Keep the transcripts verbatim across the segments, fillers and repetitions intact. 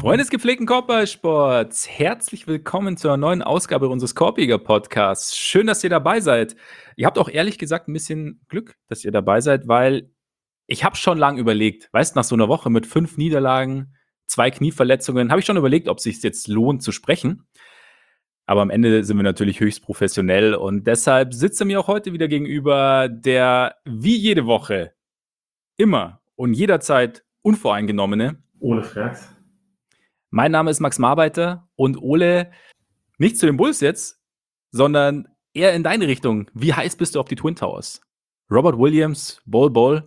Freunde des gepflegten Korbballsports, herzlich willkommen zur neuen Ausgabe unseres Korbjäger-Podcasts. Schön, dass ihr dabei seid. Ihr habt auch ehrlich gesagt ein bisschen Glück, dass ihr dabei seid, weil ich habe schon lange überlegt, weißt, nach so einer Woche mit fünf Niederlagen, zwei Knieverletzungen, habe ich schon überlegt, ob es sich jetzt lohnt zu sprechen. Aber am Ende sind wir natürlich höchst professionell und deshalb sitzt er mir auch heute wieder gegenüber, der wie jede Woche immer und jederzeit unvoreingenommene Ole Frags. Mein Name ist Max Marbeiter und Ole, nicht zu den Bulls jetzt, sondern eher in deine Richtung. Wie heiß bist du auf die Twin Towers? Robert Williams, Bol Bol?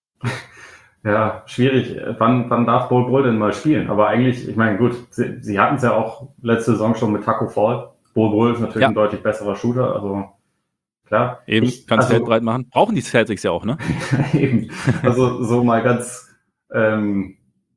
Ja, schwierig. Wann, wann darf Bol Bol denn mal spielen? Aber eigentlich, ich meine, gut, sie, sie hatten es ja auch letzte Saison schon mit Taco Fall. Bol Bol ist natürlich Ja. ein deutlich besserer Shooter, also klar. Eben, Ich- kannst also, Feld breit machen. Brauchen die Celtics ja auch, ne? Eben. Also so mal ganz ähm,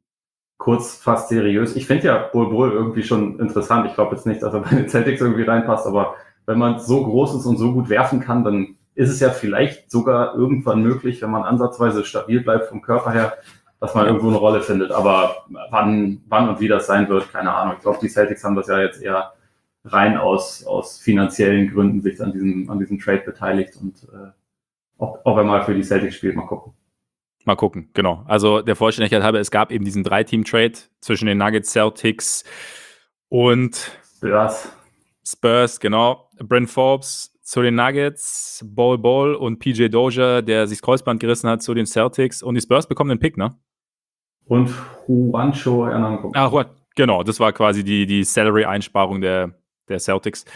kurz, fast seriös. Ich finde ja Bol Bol irgendwie schon interessant. Ich glaube jetzt nicht, dass er bei den Celtics irgendwie reinpasst, aber wenn man so groß ist und so gut werfen kann, dann ist es ja vielleicht sogar irgendwann möglich, wenn man ansatzweise stabil bleibt vom Körper her, dass man Ja. irgendwo eine Rolle findet. Aber wann, wann und wie das sein wird, keine Ahnung. Ich glaube, die Celtics haben das ja jetzt eher rein aus, aus finanziellen Gründen sich an diesem, an diesem Trade beteiligt und äh, ob, ob er mal für die Celtics spielt, mal gucken. Mal gucken, genau. Also der Vollständigkeit halber, es gab eben diesen Drei-Team-Trade zwischen den Nuggets, Celtics und Spurs. Spurs, genau. Bryn Forbes zu den Nuggets, Bol Bol und P J Dozier, der sich das Kreuzband gerissen hat, zu den Celtics. Und die Spurs bekommen den Pick, ne? Und Juancho Hernangomez. Ah, what? Genau, das war quasi die, die Salary-Einsparung der, der Celtics.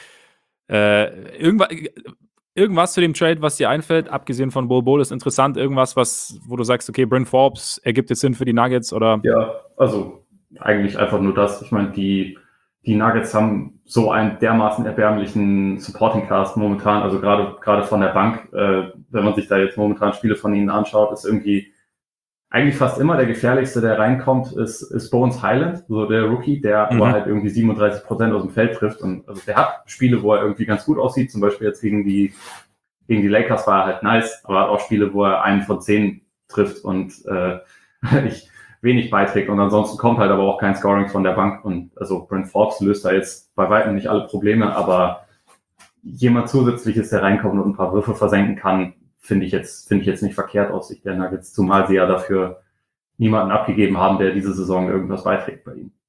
Äh, irgendwas, irgendwas zu dem Trade, was dir einfällt, abgesehen von Bol Bol, ist interessant. Irgendwas, was, wo du sagst, okay, Bryn Forbes ergibt jetzt Sinn für die Nuggets oder? Ja, also eigentlich einfach nur das. Ich meine, die, die Nuggets haben so einen dermaßen erbärmlichen Supporting Cast momentan, also gerade gerade von der Bank, äh, wenn man sich da jetzt momentan Spiele von ihnen anschaut, ist irgendwie eigentlich fast immer der gefährlichste, der reinkommt, ist, ist Bones Highland, so der Rookie, der Mhm. aber halt irgendwie siebenunddreißig Prozent aus dem Feld trifft. Und also der hat Spiele, wo er irgendwie ganz gut aussieht, zum Beispiel jetzt gegen die gegen die Lakers war er halt nice, aber hat auch Spiele, wo er einen von zehn trifft und äh, ich wenig beiträgt. Und ansonsten kommt halt aber auch kein Scoring von der Bank. Und also Bryn Forbes löst da jetzt bei weitem nicht alle Probleme, aber jemand Zusätzliches, der reinkommt und ein paar Würfe versenken kann, finde ich jetzt, finde ich jetzt nicht verkehrt aus Sicht der Nuggets, zumal sie ja dafür niemanden abgegeben haben, der diese Saison irgendwas beiträgt bei ihnen.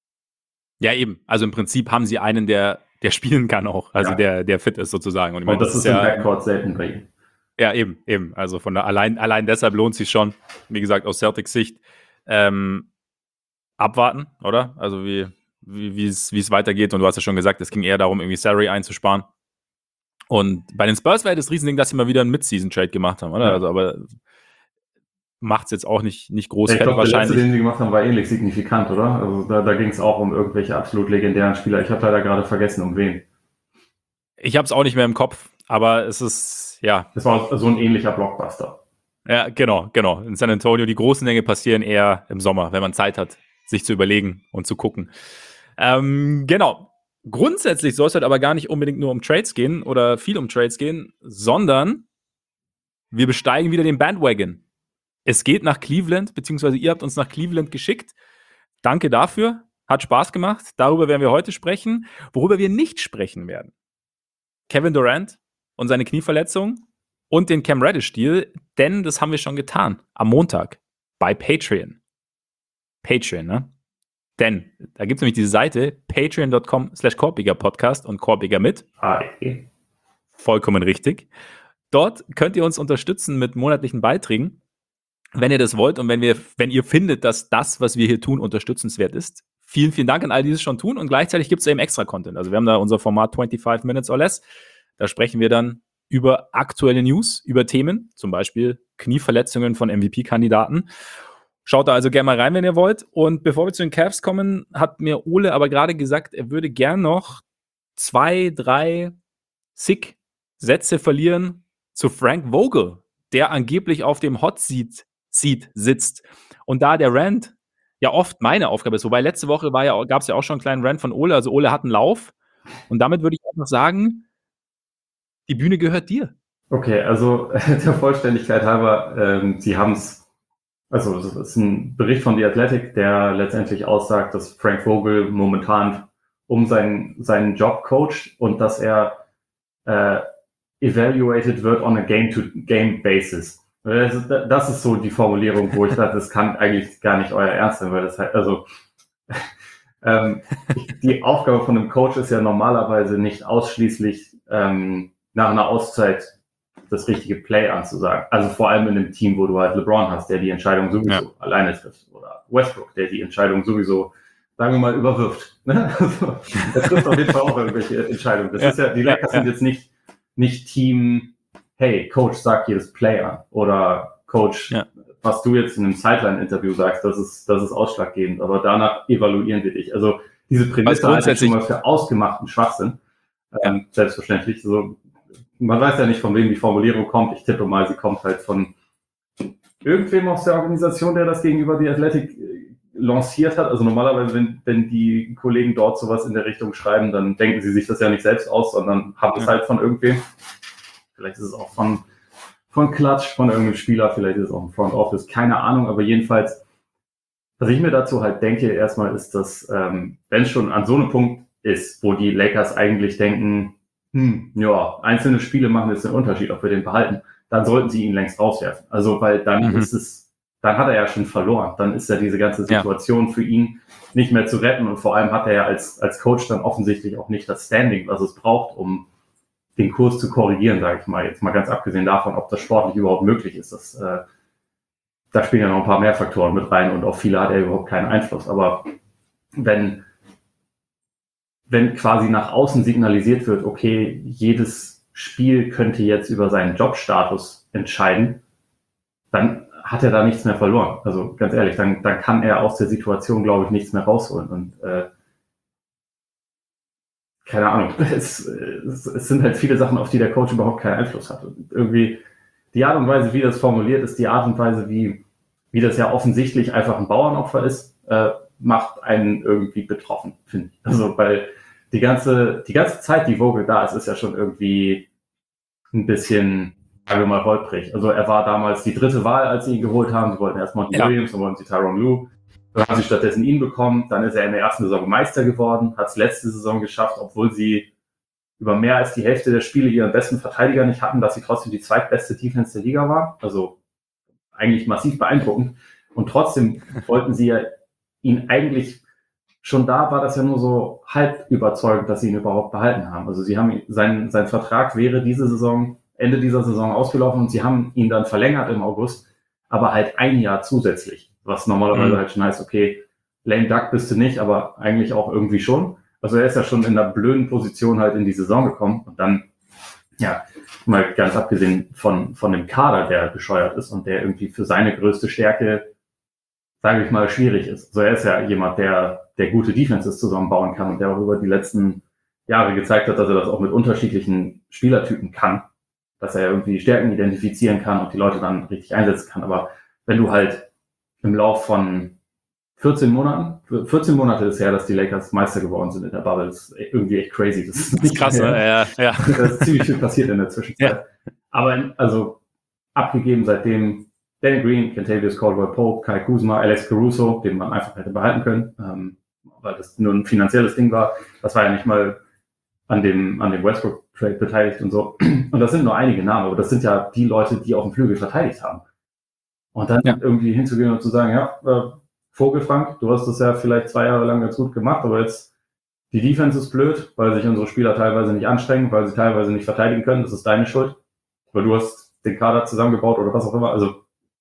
Ja, eben. Also im Prinzip haben sie einen, der, der spielen kann auch, also Ja. der, der fit ist sozusagen. Und ich meine, Und das ist im ja, Backcourt selten bei ihnen. ja, eben, eben. Also von der, allein, allein deshalb lohnt sich schon, wie gesagt, aus Celtics Sicht, ähm, abwarten, oder? Also wie, wie, wie es, wie es weitergeht. Und du hast ja schon gesagt, es ging eher darum, irgendwie Salary einzusparen. Und bei den Spurs war ja das Riesending, dass sie mal wieder einen Mid-Season-Trade gemacht haben, oder? Ja. Also, aber macht es jetzt auch nicht, nicht groß Ja, ich fett glaube, der letzte, wahrscheinlich. den sie gemacht haben, war ähnlich signifikant, oder? Also da, da ging es auch um irgendwelche absolut legendären Spieler. Ich habe leider gerade vergessen, um wen. Ich habe es auch nicht mehr im Kopf, aber es ist, ja, Das war so ein ähnlicher Blockbuster. ja, genau, genau. In San Antonio, die großen Dinge passieren eher im Sommer, wenn man Zeit hat, sich zu überlegen und zu gucken. Ähm, genau. Grundsätzlich soll es halt aber gar nicht unbedingt nur um Trades gehen oder viel um Trades gehen, sondern wir besteigen wieder den Bandwagon. Es geht nach Cleveland, beziehungsweise ihr habt uns nach Cleveland geschickt. Danke dafür. Hat Spaß gemacht. Darüber werden wir heute sprechen. Worüber wir nicht sprechen werden: Kevin Durant und seine Knieverletzung und den Cam Reddish-Deal, denn das haben wir schon getan am Montag bei Patreon. Patreon, ne? Denn da gibt es nämlich diese Seite patreon.com slash Korbjäger-Podcast und Korbjäger mit. A E. Vollkommen richtig. Dort könnt ihr uns unterstützen mit monatlichen Beiträgen, wenn ihr das wollt und wenn, wir, wenn ihr findet, dass das, was wir hier tun, unterstützenswert ist. Vielen, vielen Dank an all die es schon tun und gleichzeitig gibt es eben extra Content. Also wir haben da unser Format fünfundzwanzig Minutes or Less. Da sprechen wir dann über aktuelle News, über Themen, zum Beispiel Knieverletzungen von M V P-Kandidaten. Schaut da also gerne mal rein, wenn ihr wollt. Und bevor wir zu den Cavs kommen, hat mir Ole aber gerade gesagt, er würde gern noch zwei, drei sick Sätze verlieren zu Frank Vogel, der angeblich auf dem Hot Seat, Seat sitzt. Und da der Rant ja oft meine Aufgabe ist, wobei letzte Woche war ja, gab es ja auch schon einen kleinen Rant von Ole, also Ole hat einen Lauf. Und damit würde ich einfach sagen, die Bühne gehört dir. Okay, also der Vollständigkeit halber, ähm, sie haben es also das ist ein Bericht von The Athletic, der letztendlich aussagt, dass Frank Vogel momentan um seinen, seinen Job coacht und dass er äh, evaluated wird on a game-to-game-basis. Das ist, das ist so die Formulierung, wo ich dachte, das kann eigentlich gar nicht euer Ernst sein, weil das halt, also ähm, die Aufgabe von einem Coach ist ja normalerweise nicht ausschließlich ähm, nach einer Auszeit das richtige Play anzusagen. Also vor allem in einem Team, wo du halt LeBron hast, der die Entscheidung sowieso ja. alleine trifft. Oder Westbrook, der die Entscheidung sowieso, sagen wir mal, überwirft. Also, er trifft auf jeden Fall auch irgendwelche Entscheidungen. Das ja. ist ja, die Lakers ja. sind jetzt nicht, nicht Team, hey, Coach, sag jedes Play an. Oder Coach, ja. was du jetzt in einem Sideline-Interview sagst, das ist, das ist ausschlaggebend. Aber danach evaluieren wir dich. Also diese Prämisse halte ich schon mal für ausgemachten Schwachsinn. Ähm, ja. Selbstverständlich. So, man weiß ja nicht, von wem die Formulierung kommt. Ich tippe mal, sie kommt halt von irgendwem aus der Organisation, der das gegenüber The Athletic lanciert hat. Also normalerweise, wenn, wenn die Kollegen dort sowas in der Richtung schreiben, dann denken sie sich das ja nicht selbst aus, sondern haben es ja. halt von irgendwem. Vielleicht ist es auch von, von Klatsch, von irgendeinem Spieler, vielleicht ist es auch im Front Office, keine Ahnung, aber jedenfalls, was ich mir dazu halt denke, erstmal ist, dass ähm, wenn es schon an so einem Punkt ist, wo die Lakers eigentlich denken, hm, ja, einzelne Spiele machen jetzt einen Unterschied, ob wir den behalten, dann sollten sie ihn längst rauswerfen. Also, weil dann mhm. ist es, dann hat er ja schon verloren. Dann ist ja diese ganze Situation ja. für ihn nicht mehr zu retten und vor allem hat er ja als, als Coach dann offensichtlich auch nicht das Standing, was es braucht, um den Kurs zu korrigieren, sage ich mal. Jetzt mal ganz abgesehen davon, ob das sportlich überhaupt möglich ist. Das, äh, da spielen ja noch ein paar mehr Faktoren mit rein und auf viele hat er überhaupt keinen Einfluss. Aber wenn wenn quasi nach außen signalisiert wird, okay, jedes Spiel könnte jetzt über seinen Jobstatus entscheiden, dann hat er da nichts mehr verloren. Also ganz ehrlich, dann, dann kann er aus der Situation, glaube ich, nichts mehr rausholen. Und äh, keine Ahnung, es, es, es sind halt viele Sachen, auf die der Coach überhaupt keinen Einfluss hat. Und irgendwie die Art und Weise, wie das formuliert ist, die Art und Weise, wie, wie das ja offensichtlich einfach ein Bauernopfer ist, äh, macht einen irgendwie betroffen, finde ich. Also weil die ganze, die ganze Zeit, die Vogel da ist, ist ja schon irgendwie ein bisschen, sagen wir mal, holprig. Also er war damals die dritte Wahl, als sie ihn geholt haben. Sie wollten erst Monty ja. Williams, dann wollten sie Tyronn Lue. Dann haben sie stattdessen ihn bekommen. Dann ist er in der ersten Saison Meister geworden, hat es letzte Saison geschafft, obwohl sie über mehr als die Hälfte der Spiele ihren besten Verteidiger nicht hatten, dass sie trotzdem die zweitbeste Defense der Liga waren. Also eigentlich massiv beeindruckend. Und trotzdem wollten sie ja ihn eigentlich, schon da war das ja nur so halb überzeugend, dass sie ihn überhaupt behalten haben. Also sie haben sein, sein Vertrag wäre diese Saison, Ende dieser Saison ausgelaufen und sie haben ihn dann verlängert im August, aber halt ein Jahr zusätzlich, was normalerweise mhm. halt schon heißt, okay, lame duck bist du nicht, aber eigentlich auch irgendwie schon. Also er ist ja schon in einer blöden Position halt in die Saison gekommen und dann, ja, mal ganz abgesehen von, von dem Kader, der bescheuert ist und der irgendwie für seine größte Stärke, sage ich mal, schwierig ist. Also er ist ja jemand, der, der gute Defenses zusammenbauen kann und der auch über die letzten Jahre gezeigt hat, dass er das auch mit unterschiedlichen Spielertypen kann, dass er irgendwie Stärken identifizieren kann und die Leute dann richtig einsetzen kann. Aber wenn du halt im Lauf von vierzehn Monaten, vierzehn Monate ist her, dass die Lakers Meister geworden sind in der Bubble, das ist irgendwie echt crazy. Das ist, nicht krass, ne? Ja, ja. Da ist ziemlich viel passiert in der Zwischenzeit. Ja. Aber also abgegeben seitdem Danny Green, Kentavious Caldwell-Pope, Kai Kuzma, Alex Caruso, den man einfach hätte behalten können, ähm, weil das nur ein finanzielles Ding war. Das war ja nicht mal an dem, an dem Westbrook-Trade beteiligt und so. Und das sind nur einige Namen, aber das sind ja die Leute, die auf dem Flügel verteidigt haben. Und dann ja. irgendwie hinzugehen und zu sagen, ja, äh, Vogel Frank, du hast das ja vielleicht zwei Jahre lang ganz gut gemacht, aber jetzt die Defense ist blöd, weil sich unsere Spieler teilweise nicht anstrengen, weil sie teilweise nicht verteidigen können. Das ist deine Schuld, weil du hast den Kader zusammengebaut oder was auch immer. Also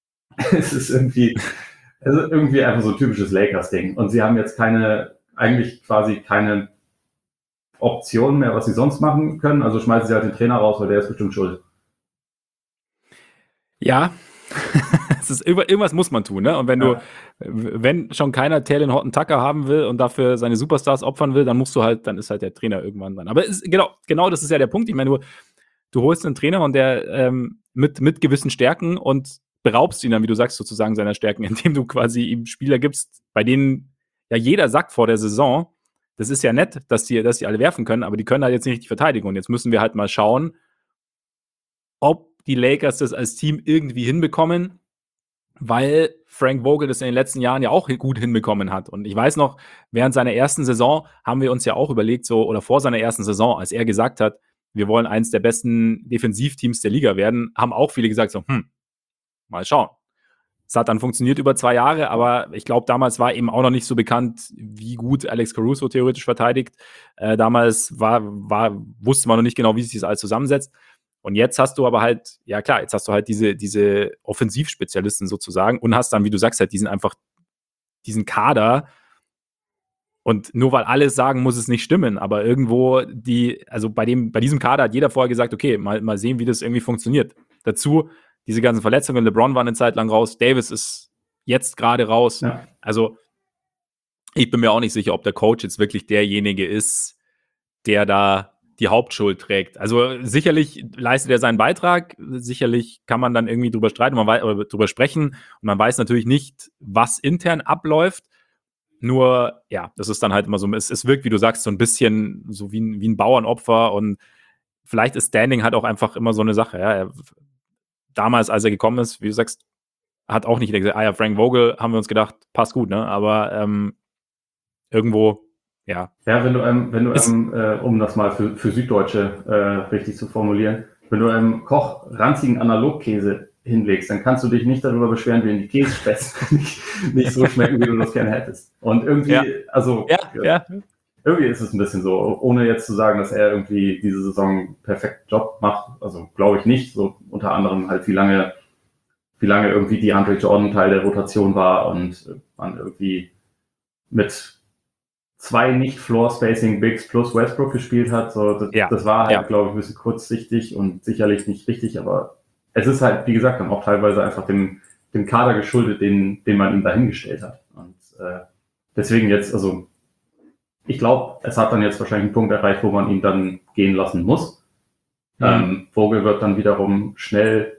es ist irgendwie, es ist irgendwie einfach so ein typisches Lakers-Ding. Und sie haben jetzt keine, eigentlich quasi keine Option mehr, was sie sonst machen können. Also schmeißen sie halt den Trainer raus, weil der ist bestimmt schuld. Ja, es ist, irgendwas muss man tun, ne? Und wenn ja. du, wenn schon keiner Taylor Horton Tucker haben will und dafür seine Superstars opfern will, dann musst du halt, dann ist halt der Trainer irgendwann dran. Aber es ist, genau, genau das ist ja der Punkt. Ich meine, du, du holst einen Trainer und der ähm, mit, mit gewissen Stärken und beraubst ihn dann, wie du sagst, sozusagen seiner Stärken, indem du quasi ihm Spieler gibst, bei denen ja jeder sagt vor der Saison, das ist ja nett, dass die, dass die alle werfen können, aber die können halt jetzt nicht richtig verteidigen. Und jetzt müssen wir halt mal schauen, ob die Lakers das als Team irgendwie hinbekommen, weil Frank Vogel das in den letzten Jahren ja auch gut hinbekommen hat. Und ich weiß noch, während seiner ersten Saison haben wir uns ja auch überlegt, so, oder vor seiner ersten Saison, als er gesagt hat, wir wollen eins der besten Defensivteams der Liga werden, haben auch viele gesagt, so, hm, mal schauen. Es hat dann funktioniert über zwei Jahre, aber ich glaube, damals war eben auch noch nicht so bekannt, wie gut Alex Caruso theoretisch verteidigt. Äh, damals war, war, wusste man noch nicht genau, wie sich das alles zusammensetzt. Und jetzt hast du aber halt, ja klar, jetzt hast du halt diese, diese Offensivspezialisten sozusagen und hast dann, wie du sagst, halt diesen einfach, diesen Kader. Und nur weil alle sagen, muss es nicht stimmen, aber irgendwo die, also bei dem, bei diesem Kader hat jeder vorher gesagt, okay, mal, mal sehen, wie das irgendwie funktioniert. Dazu diese ganzen Verletzungen, LeBron war eine Zeit lang raus, Davis ist jetzt gerade raus. Ja. Also ich bin mir auch nicht sicher, ob der Coach jetzt wirklich derjenige ist, der da die Hauptschuld trägt. Also sicherlich leistet er seinen Beitrag, sicherlich kann man dann irgendwie drüber streiten man weiß, oder drüber sprechen und man weiß natürlich nicht, was intern abläuft. Nur, ja, das ist dann halt immer so, es, es wirkt, wie du sagst, so ein bisschen so wie ein, wie ein Bauernopfer und vielleicht ist Standing halt auch einfach immer so eine Sache. Ja. Er, damals, als er gekommen ist, wie du sagst, hat auch nicht gesagt, ah ja, Frank Vogel, haben wir uns gedacht, passt gut, ne? Aber ähm, irgendwo, ja. Ja, wenn du einem, wenn du Ist- einem, äh, um das mal für, für Süddeutsche äh, richtig zu formulieren, wenn du einem Koch ranzigen Analogkäse hinlegst, dann kannst du dich nicht darüber beschweren, wenn die Käsespätzle nicht, nicht so schmecken, wie du das gerne hättest. Und irgendwie, Ja. also Ja, ja. irgendwie ist es ein bisschen so, ohne jetzt zu sagen, dass er irgendwie diese Saison einen perfekten Job macht. Also glaube ich nicht. So unter anderem halt, wie lange, wie lange irgendwie die Andre Jordan Teil der Rotation war und man irgendwie mit zwei Nicht-Floor-Spacing-Bigs plus Westbrook gespielt hat. So, das, Ja. das war halt, Ja. glaube ich, ein bisschen kurzsichtig und sicherlich nicht richtig, aber es ist halt, wie gesagt, dann auch teilweise einfach dem, dem Kader geschuldet, den, den man ihm dahingestellt hat. Und äh, deswegen jetzt, also ich glaube, es hat dann jetzt wahrscheinlich einen Punkt erreicht, wo man ihn dann gehen lassen muss. Mhm. Ähm, Vogel wird dann wiederum schnell,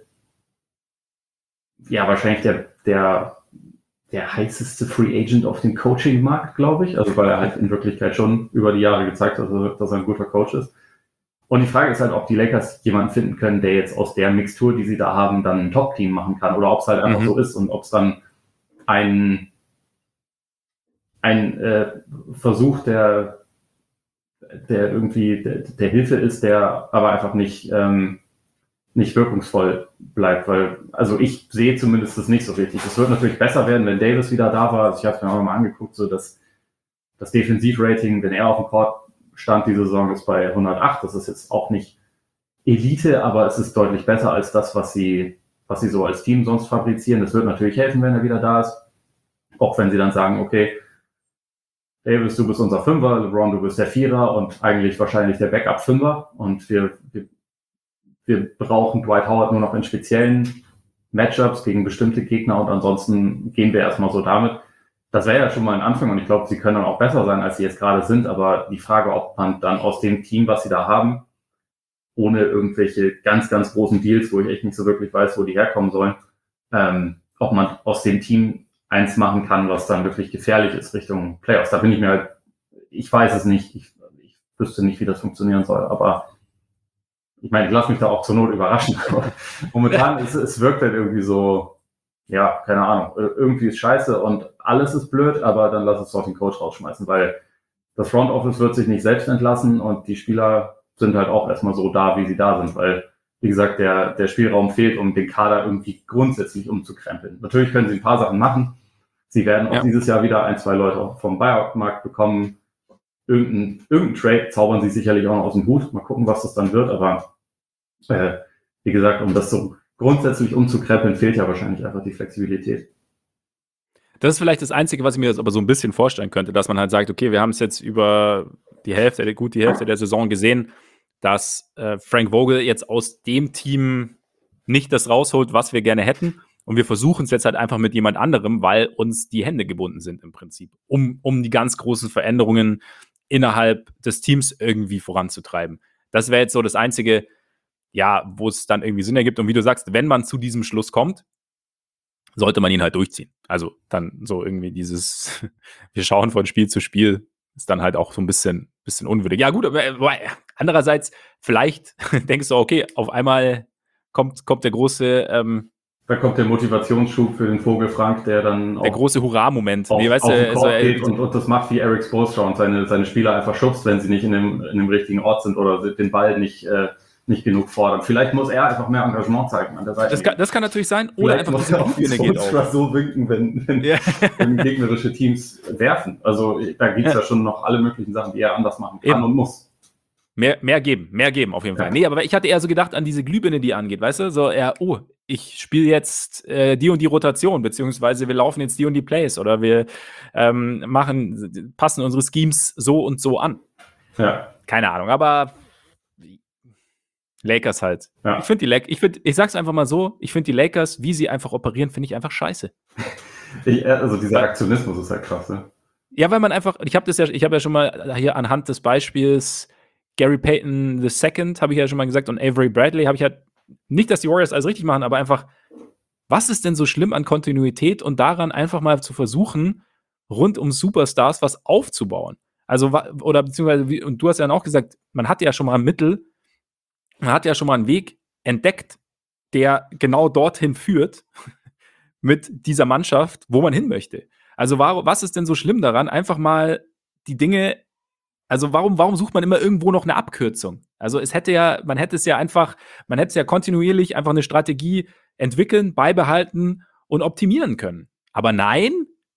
ja, wahrscheinlich der, der, der heißeste Free Agent auf dem Coaching-Markt, glaube ich. Also, weil er halt in Wirklichkeit schon über die Jahre gezeigt hat, dass er ein guter Coach ist. Und die Frage ist halt, ob die Lakers jemanden finden können, der jetzt aus der Mixtur, die sie da haben, dann ein Top-Team machen kann. Oder ob es halt einfach Mhm. so ist und ob es dann ein, ein äh, Versuch der, der irgendwie der, der Hilfe ist, der aber einfach nicht, ähm, nicht wirkungsvoll bleibt. Weil, also ich sehe zumindest das nicht so richtig. Es wird natürlich besser werden, wenn Davis wieder da war. Also ich habe es mir auch mal angeguckt, so dass das Defensivrating, wenn er auf dem Court stand, die Saison ist bei hundertacht. Das ist jetzt auch nicht Elite, aber es ist deutlich besser als das, was sie, was sie so als Team sonst fabrizieren. Das wird natürlich helfen, wenn er wieder da ist. Auch wenn sie dann sagen, okay, Davis, du bist unser Fünfer, LeBron, du bist der Vierer und eigentlich wahrscheinlich der Backup-Fünfer. Und wir, wir, wir brauchen Dwight Howard nur noch in speziellen Matchups gegen bestimmte Gegner und ansonsten gehen wir erstmal so damit. Das wäre ja schon mal ein Anfang und ich glaube, sie können dann auch besser sein, als sie jetzt gerade sind. Aber die Frage, ob man dann aus dem Team, was sie da haben, ohne irgendwelche ganz, ganz großen Deals, wo ich echt nicht so wirklich weiß, wo die herkommen sollen, ähm, ob man aus dem Team eins machen kann, was dann wirklich gefährlich ist Richtung Playoffs. Da bin ich mir halt, ich weiß es nicht, ich, ich wüsste nicht, wie das funktionieren soll, aber ich meine, ich lasse mich da auch zur Not überraschen. Momentan ist es wirkt halt irgendwie so, ja, keine Ahnung, irgendwie ist scheiße und alles ist blöd, aber dann lass uns doch den Coach rausschmeißen, weil das Front Office wird sich nicht selbst entlassen und die Spieler sind halt auch erstmal so da, wie sie da sind, weil, wie gesagt, der, der Spielraum fehlt, um den Kader irgendwie grundsätzlich umzukrempeln. Natürlich können sie ein paar Sachen machen. Sie werden auch Ja. dieses Jahr wieder ein, zwei Leute vom Buyout-Markt bekommen. Irgendein, irgendein Trade zaubern sie sicherlich auch noch aus dem Hut. Mal gucken, was das dann wird, aber äh, wie gesagt, um das so grundsätzlich umzukrempeln, fehlt ja wahrscheinlich einfach die Flexibilität. Das ist vielleicht das Einzige, was ich mir jetzt aber so ein bisschen vorstellen könnte, dass man halt sagt, okay, wir haben es jetzt über die Hälfte, gut die Hälfte der Saison gesehen, dass äh, Frank Vogel jetzt aus dem Team nicht das rausholt, was wir gerne hätten. Und wir versuchen es jetzt halt einfach mit jemand anderem, weil uns die Hände gebunden sind im Prinzip, um, um die ganz großen Veränderungen innerhalb des Teams irgendwie voranzutreiben. Das wäre jetzt so das Einzige, ja, wo es dann irgendwie Sinn ergibt. Und wie du sagst, wenn man zu diesem Schluss kommt, sollte man ihn halt durchziehen. Also dann so irgendwie dieses, wir schauen von Spiel zu Spiel, ist dann halt auch so ein bisschen, bisschen unwürdig. Ja gut, aber äh, andererseits, vielleicht denkst du, okay, auf einmal kommt, kommt der große ähm, da kommt der Motivationsschub für den Vogel Frank, der dann Der auch große Hurra-Moment. auf, Nee, weißt auf du, den also, Court äh, geht und, und das macht wie Eric Spoelstra und seine, seine Spieler einfach schubst, wenn sie nicht in dem, in dem richtigen Ort sind oder den Ball nicht, äh, nicht genug fordern. Vielleicht muss er einfach mehr Engagement zeigen an der Seite. das, kann, das kann natürlich sein. Oder Vielleicht einfach muss diese er auch Glühbirne geht Spoelstra auf. so winken, wenn, wenn, Ja. wenn gegnerische Teams werfen. Also da gibt es Ja. ja schon noch alle möglichen Sachen, die er anders machen kann Eben. und muss. Mehr, mehr geben, mehr geben auf jeden Ja. Fall. Nee, aber ich hatte eher so gedacht an diese Glühbirne, die angeht, weißt du? So eher, oh, ich spiele jetzt äh, die und die Rotation, beziehungsweise wir laufen jetzt die und die Plays oder wir ähm, machen, passen unsere Schemes so und so an. Ja. Keine Ahnung, aber Lakers halt. Ja. Ich finde die Lakers, ich, find, ich sag's einfach mal so, ich finde die Lakers, wie sie einfach operieren, finde ich einfach scheiße. Ich, also dieser Weil- Aktionismus ist halt krass, ne? Ja, weil man einfach, ich habe das ja, ich habe ja schon mal hier anhand des Beispiels Gary Payton the Second, habe ich ja schon mal gesagt, und Avery Bradley, habe ich halt, nicht, dass die Warriors alles richtig machen, aber einfach, was ist denn so schlimm an Kontinuität und daran einfach mal zu versuchen, rund um Superstars was aufzubauen? Also, wa- oder beziehungsweise, wie- und du hast ja auch gesagt, man hat ja schon mal ein Mittel, man hat ja schon mal einen Weg entdeckt, der genau dorthin führt mit dieser Mannschaft, wo man hin möchte. Also, warum, was ist denn so schlimm daran, einfach mal die Dinge, also warum, warum sucht man immer irgendwo noch eine Abkürzung? Also es hätte ja, man hätte es ja einfach, man hätte es ja kontinuierlich einfach eine Strategie entwickeln, beibehalten und optimieren können. Aber nein,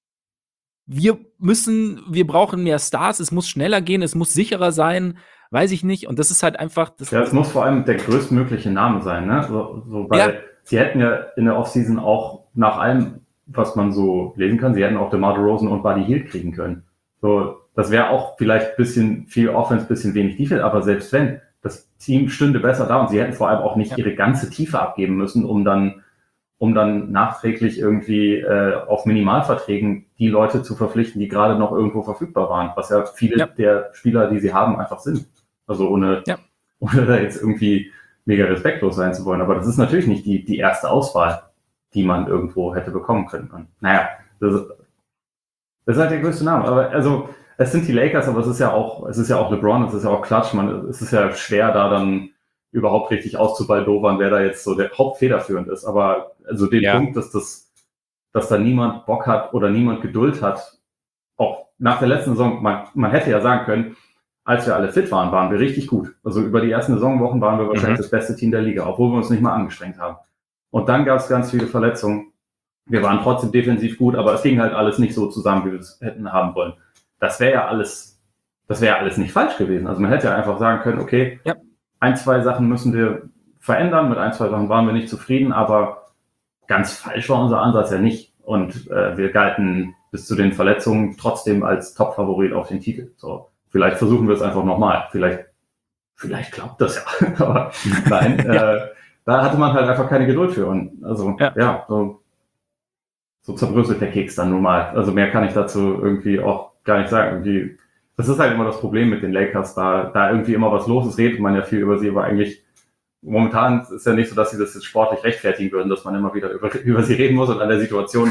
wir müssen, wir brauchen mehr Stars, es muss schneller gehen, es muss sicherer sein, weiß ich nicht. Und das ist halt einfach, das, Ja, es muss vor allem der größtmögliche Name sein, ne? So, so, weil Ja. sie hätten ja in der Offseason auch nach allem, was man so lesen kann, sie hätten auch DeMar DeRozan und Buddy Hield kriegen können. So, das wäre auch vielleicht ein bisschen viel Offense, bisschen wenig Defense, aber selbst wenn, das Team stünde besser da und sie hätten vor allem auch nicht Ja. ihre ganze Tiefe abgeben müssen, um dann, um dann nachträglich irgendwie äh, auf Minimalverträgen die Leute zu verpflichten, die gerade noch irgendwo verfügbar waren, was ja viele Ja. der Spieler, die sie haben, einfach sind. Also ohne, Ja. ohne da jetzt irgendwie mega respektlos sein zu wollen. Aber das ist natürlich nicht die, die erste Auswahl, die man irgendwo hätte bekommen können. Und naja, das ist, das ist halt der größte Name. Aber also, es sind die Lakers, aber es ist ja auch, es ist ja auch LeBron, es ist ja auch Klatsch. Man, es ist ja schwer, da dann überhaupt richtig auszubaldowern, wer da jetzt so der Hauptfederführend ist. Aber also den Ja. Punkt, dass das, dass da niemand Bock hat oder niemand Geduld hat, auch nach der letzten Saison, man, man hätte ja sagen können, als wir alle fit waren, waren wir richtig gut. Also über die ersten Saisonwochen waren wir wahrscheinlich Mhm. das beste Team der Liga, obwohl wir uns nicht mal angestrengt haben. Und dann gab es ganz viele Verletzungen. Wir waren trotzdem defensiv gut, aber es ging halt alles nicht so zusammen, wie wir es hätten haben wollen. Das wäre ja alles, das wäre ja alles nicht falsch gewesen. Also man hätte ja einfach sagen können, okay, Ja. ein, zwei Sachen müssen wir verändern, mit ein, zwei Sachen waren wir nicht zufrieden, aber ganz falsch war unser Ansatz ja nicht. Und äh, wir galten bis zu den Verletzungen trotzdem als Top-Favorit auf den Titel. So, vielleicht versuchen wir es einfach nochmal. Vielleicht, vielleicht klappt das ja. Aber nein, äh, da hatte man halt einfach keine Geduld für. Und also, Ja. ja, so, so zerbröselt der Keks dann nun mal. Also mehr kann ich dazu irgendwie auch gar nicht sagen. Irgendwie, das ist halt immer das Problem mit den Lakers, da, da irgendwie immer was los ist, redet man ja viel über sie, aber eigentlich momentan ist ja nicht so, dass sie das jetzt sportlich rechtfertigen würden, dass man immer wieder über, über sie reden muss und an der Situation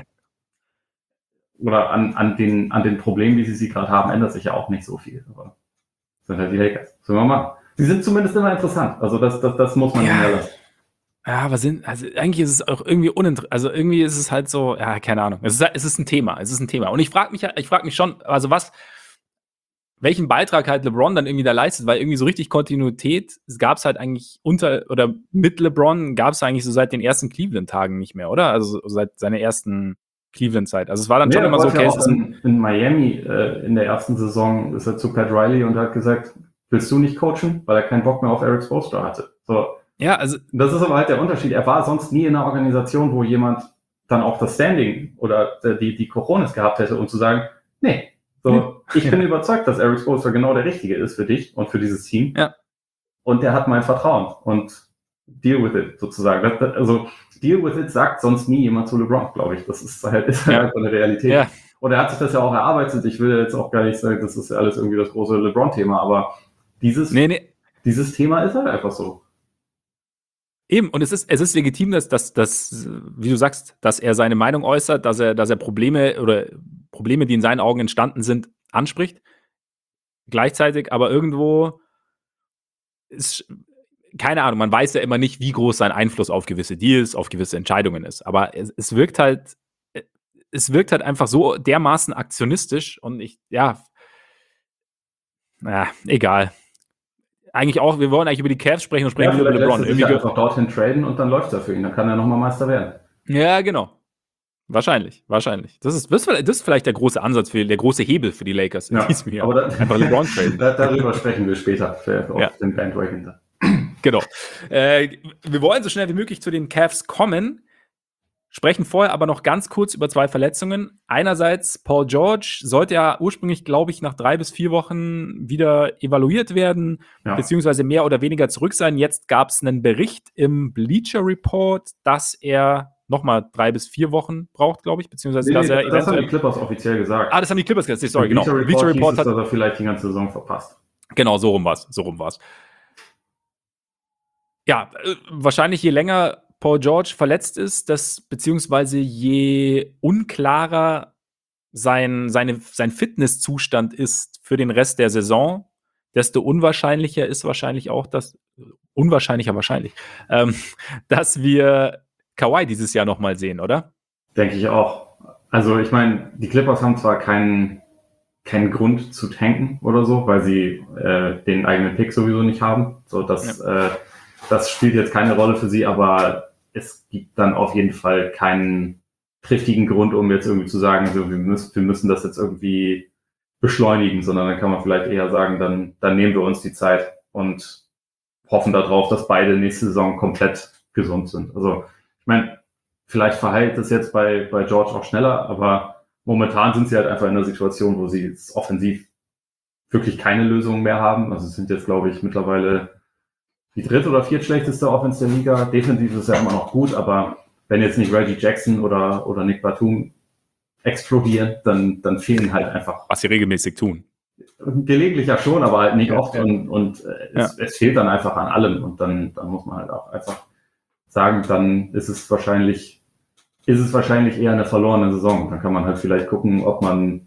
oder an, an, den, an den Problemen, wie sie sie gerade haben, ändert sich ja auch nicht so viel. Aber das sind halt die Lakers. So wir mal. Sie sind zumindest immer interessant. Also das, das, das muss man Ja. ihnen ja lassen. Ja, aber sind, also eigentlich ist es auch irgendwie uninteressant. Also irgendwie ist es halt so, ja, keine Ahnung. Es ist, es ist ein Thema. Es ist ein Thema. Und ich frage mich, ja- ich frage mich schon, also was, welchen Beitrag halt LeBron dann irgendwie da leistet, weil irgendwie so richtig Kontinuität gab es halt eigentlich unter oder mit LeBron gab es eigentlich so seit den ersten Cleveland-Tagen nicht mehr, oder? Also so seit seiner ersten Cleveland-Zeit. Also es war dann Nee, schon er immer so, wollte okay, ja es auch ist ein, in, in Miami äh, in der ersten Saison ist er zu Pat Riley und hat gesagt, willst du nicht coachen? Weil er keinen Bock mehr auf Eric Spoelstra hatte. So, ja, also das ist aber halt der Unterschied. Er war sonst nie in einer Organisation, wo jemand dann auch das Standing oder die, die Coronas gehabt hätte, um zu sagen, nee, so, ich bin überzeugt, dass Eric Spoelstra genau der Richtige ist für dich und für dieses Team. Ja. Und der hat mein Vertrauen und deal with it sozusagen. Das, das, also deal with it sagt sonst nie jemand zu LeBron, glaube ich. Das ist halt, ist halt Ja. einfach eine Realität. Ja. Und er hat sich das ja auch erarbeitet. Ich will jetzt auch gar nicht sagen, das ist ja alles irgendwie das große LeBron-Thema, aber dieses, nee, nee. dieses Thema ist halt einfach so. Eben, und es ist, es ist legitim, dass, dass, dass, wie du sagst, dass er seine Meinung äußert, dass er, dass er Probleme oder Probleme, die in seinen Augen entstanden sind, anspricht. Gleichzeitig, aber irgendwo ist, keine Ahnung, man weiß ja immer nicht, wie groß sein Einfluss auf gewisse Deals, auf gewisse Entscheidungen ist. Aber es, es wirkt halt, äh, es wirkt halt einfach so dermaßen aktionistisch und ich, ja, naja, egal. Eigentlich auch, wir wollen eigentlich über die Cavs sprechen und sprechen Ja, über vielleicht lässt LeBron. er sich Irgendwie ja ge- einfach dorthin traden und dann läuft er für ihn. Dann kann er nochmal Meister werden. ja, genau. Wahrscheinlich, wahrscheinlich. Das ist, das, ist, vielleicht- das ist vielleicht der große Ansatz, für der große Hebel für die Lakers in Ja, diesem Jahr. aber da, Einfach LeBron traden. da, darüber sprechen wir später für, auf Ja. den Bandwagon. da. Genau. Äh, wir wollen so schnell wie möglich zu den Cavs kommen, sprechen vorher aber noch ganz kurz über zwei Verletzungen. Einerseits, Paul George sollte ja ursprünglich, glaube ich, nach drei bis vier Wochen wieder evaluiert werden, Ja. beziehungsweise mehr oder weniger zurück sein. Jetzt gab es einen Bericht im Bleacher Report, dass er nochmal drei bis vier Wochen braucht, glaube ich, beziehungsweise Nee, dass er nee, das haben eventuell. die Clippers offiziell gesagt. Ah, das haben die Clippers gesagt. Sorry, Im genau. Bleacher Bleacher Report Report hieß es, hat. dass er vielleicht die ganze Saison verpasst. Genau, so rum war's. So rum war's. Ja, äh, wahrscheinlich je länger Paul George verletzt ist, das, beziehungsweise je unklarer sein, seine, sein Fitnesszustand ist für den Rest der Saison, desto unwahrscheinlicher ist wahrscheinlich auch das, unwahrscheinlicher wahrscheinlich, ähm, dass wir Kawhi dieses Jahr nochmal sehen, oder? Denke ich auch. Also ich meine, die Clippers haben zwar keinen keinen Grund zu tanken oder so, weil sie äh, den eigenen Pick sowieso nicht haben. So, das, ja. äh, das spielt jetzt keine Rolle für sie, aber es gibt dann auf jeden Fall keinen triftigen Grund, um jetzt irgendwie zu sagen, so, wir müssen, wir müssen das jetzt irgendwie beschleunigen, sondern dann kann man vielleicht eher sagen, dann, dann nehmen wir uns die Zeit und hoffen darauf, dass beide nächste Saison komplett gesund sind. Also ich meine, vielleicht verheilt es jetzt bei, bei George auch schneller, aber momentan sind sie halt einfach in einer Situation, wo sie jetzt offensiv wirklich keine Lösung mehr haben. Also es sind jetzt, glaube ich, mittlerweile die dritte oder viertschlechteste Offense der Liga. Defensiv ist ja immer noch gut, aber wenn jetzt nicht Reggie Jackson oder, oder Nick Batum explodieren, dann, dann fehlen halt einfach. Was sie regelmäßig tun. Gelegentlich ja schon, aber halt nicht ja, oft ja. und, und äh, es, ja. es fehlt dann einfach an allem und dann, dann muss man halt auch einfach sagen, dann ist es wahrscheinlich ist es wahrscheinlich eher eine verlorene Saison. Dann kann man halt vielleicht gucken, ob man,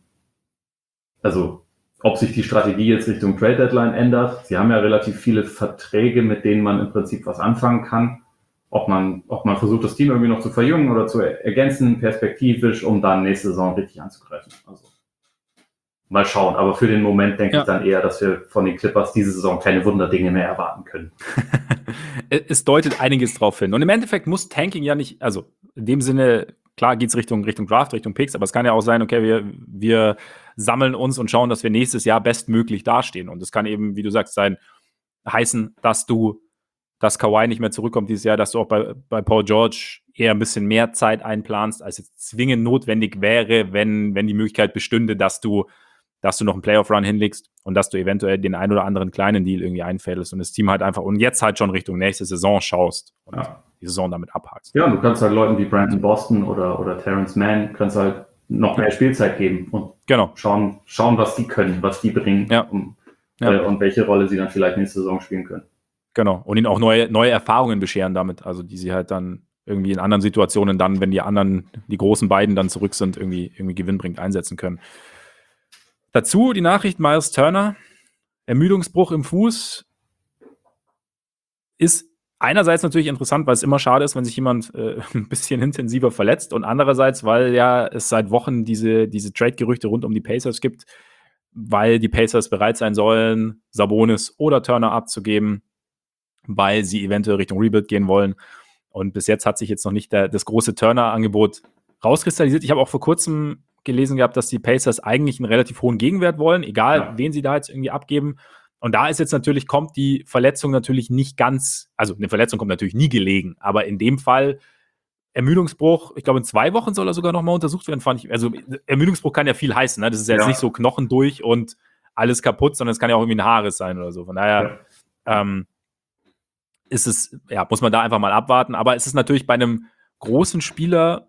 also ob sich die Strategie jetzt Richtung Trade Deadline ändert. Sie haben ja relativ viele Verträge, mit denen man im Prinzip was anfangen kann. Ob man, ob man versucht, das Team irgendwie noch zu verjüngen oder zu ergänzen, perspektivisch, um dann nächste Saison richtig anzugreifen. Also mal schauen. Aber für den Moment denke ja. ich dann eher, dass wir von den Clippers diese Saison keine Wunderdinge mehr erwarten können. Es deutet einiges drauf hin. Und im Endeffekt muss Tanking ja nicht, also in dem Sinne, klar geht es Richtung, Richtung Draft, Richtung Picks, aber es kann ja auch sein, okay, wir, wir sammeln uns und schauen, dass wir nächstes Jahr bestmöglich dastehen. Und es kann eben, wie du sagst, sein, heißen, dass du, dass Kawhi nicht mehr zurückkommt dieses Jahr, dass du auch bei, bei Paul George eher ein bisschen mehr Zeit einplanst, als es zwingend notwendig wäre, wenn, wenn die Möglichkeit bestünde, dass du dass du noch einen Playoff-Run hinlegst und dass du eventuell den ein oder anderen kleinen Deal irgendwie einfädelst und das Team halt einfach und jetzt halt schon Richtung nächste Saison schaust und ja. die Saison damit abhakst. Ja, du kannst halt Leuten wie Brandon Boston oder, oder Terrence Mann kannst halt noch mehr Spielzeit geben und genau. schauen, schauen, was die können, was die bringen ja. um, ja. Äh, und welche Rolle sie dann vielleicht nächste Saison spielen können. Genau. Und ihnen auch neue, neue Erfahrungen bescheren damit, also die sie halt dann irgendwie in anderen Situationen dann, wenn die anderen, die großen beiden dann zurück sind, irgendwie, irgendwie gewinnbringend einsetzen können. Dazu die Nachricht, Miles Turner, Ermüdungsbruch im Fuß, ist einerseits natürlich interessant, weil es immer schade ist, wenn sich jemand äh, ein bisschen intensiver verletzt und andererseits, weil ja es seit Wochen diese, diese Trade-Gerüchte rund um die Pacers gibt, weil die Pacers bereit sein sollen, Sabonis oder Turner abzugeben, weil sie eventuell Richtung Rebuild gehen wollen. Und bis jetzt hat sich jetzt noch nicht der, das große Turner-Angebot rauskristallisiert. Ich habe auch vor kurzem gelesen gehabt, dass die Pacers eigentlich einen relativ hohen Gegenwert wollen, egal ja. wen sie da jetzt irgendwie abgeben. Und da ist jetzt natürlich, kommt die Verletzung natürlich nicht ganz, also eine Verletzung kommt natürlich nie gelegen, aber in dem Fall Ermüdungsbruch, ich glaube in zwei Wochen soll er sogar nochmal untersucht werden, fand ich, also Ermüdungsbruch kann ja viel heißen, ne? Das ist ja jetzt ja. nicht so Knochen durch und alles kaputt, sondern es kann ja auch irgendwie ein Haarriss sein oder so. Von daher ja. ähm, ist es, ja, muss man da einfach mal abwarten, aber es ist natürlich bei einem großen Spieler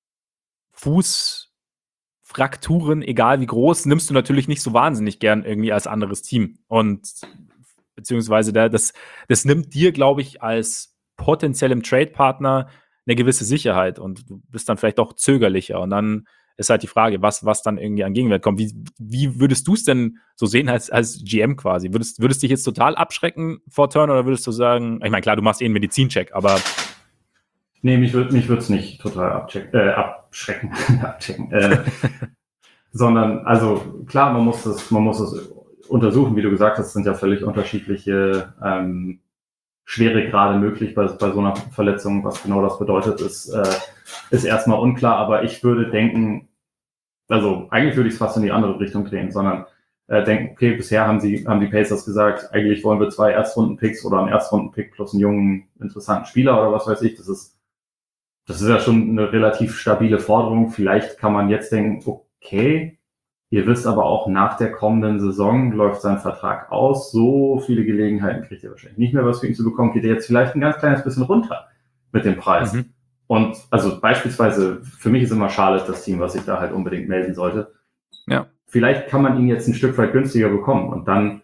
Fußfrakturen, egal wie groß, nimmst du natürlich nicht so wahnsinnig gern irgendwie als anderes Team. Und beziehungsweise der, das, das nimmt dir, glaube ich, als potenziellem Trade-Partner eine gewisse Sicherheit und du bist dann vielleicht auch zögerlicher. Und dann ist halt die Frage, was, was dann irgendwie an Gegenwert kommt. Wie, wie würdest du es denn so sehen als, als G M quasi? Würdest, würdest dich jetzt total abschrecken vor Turner oder würdest du sagen, ich meine, klar, du machst eh einen Medizincheck, aber. Nee, mich würde mich es nicht total abcheck, äh, abschrecken, abchecken. Äh, sondern, also klar, man muss das, man muss das untersuchen, wie du gesagt hast, sind ja völlig unterschiedliche ähm, Schweregrade möglich bei, bei so einer Verletzung. Was genau das bedeutet, ist, äh, ist erstmal unklar, aber ich würde denken, also eigentlich würde ich es fast in die andere Richtung drehen, sondern äh, denken, okay, bisher haben sie, haben die Pacers gesagt, eigentlich wollen wir zwei Erstrunden-Picks oder einen Erstrunden-Pick plus einen jungen, interessanten Spieler oder was weiß ich. Das ist, das ist ja schon eine relativ stabile Forderung. Vielleicht kann man jetzt denken, okay, ihr wisst aber auch, nach der kommenden Saison läuft sein Vertrag aus. So viele Gelegenheiten kriegt er wahrscheinlich nicht mehr, was für ihn zu bekommen. Geht er jetzt vielleicht ein ganz kleines bisschen runter mit dem Preis. Mhm. Und also beispielsweise, für mich ist immer Charlotte das Team, was ich da halt unbedingt melden sollte. Ja. Vielleicht kann man ihn jetzt ein Stück weit günstiger bekommen. Und dann,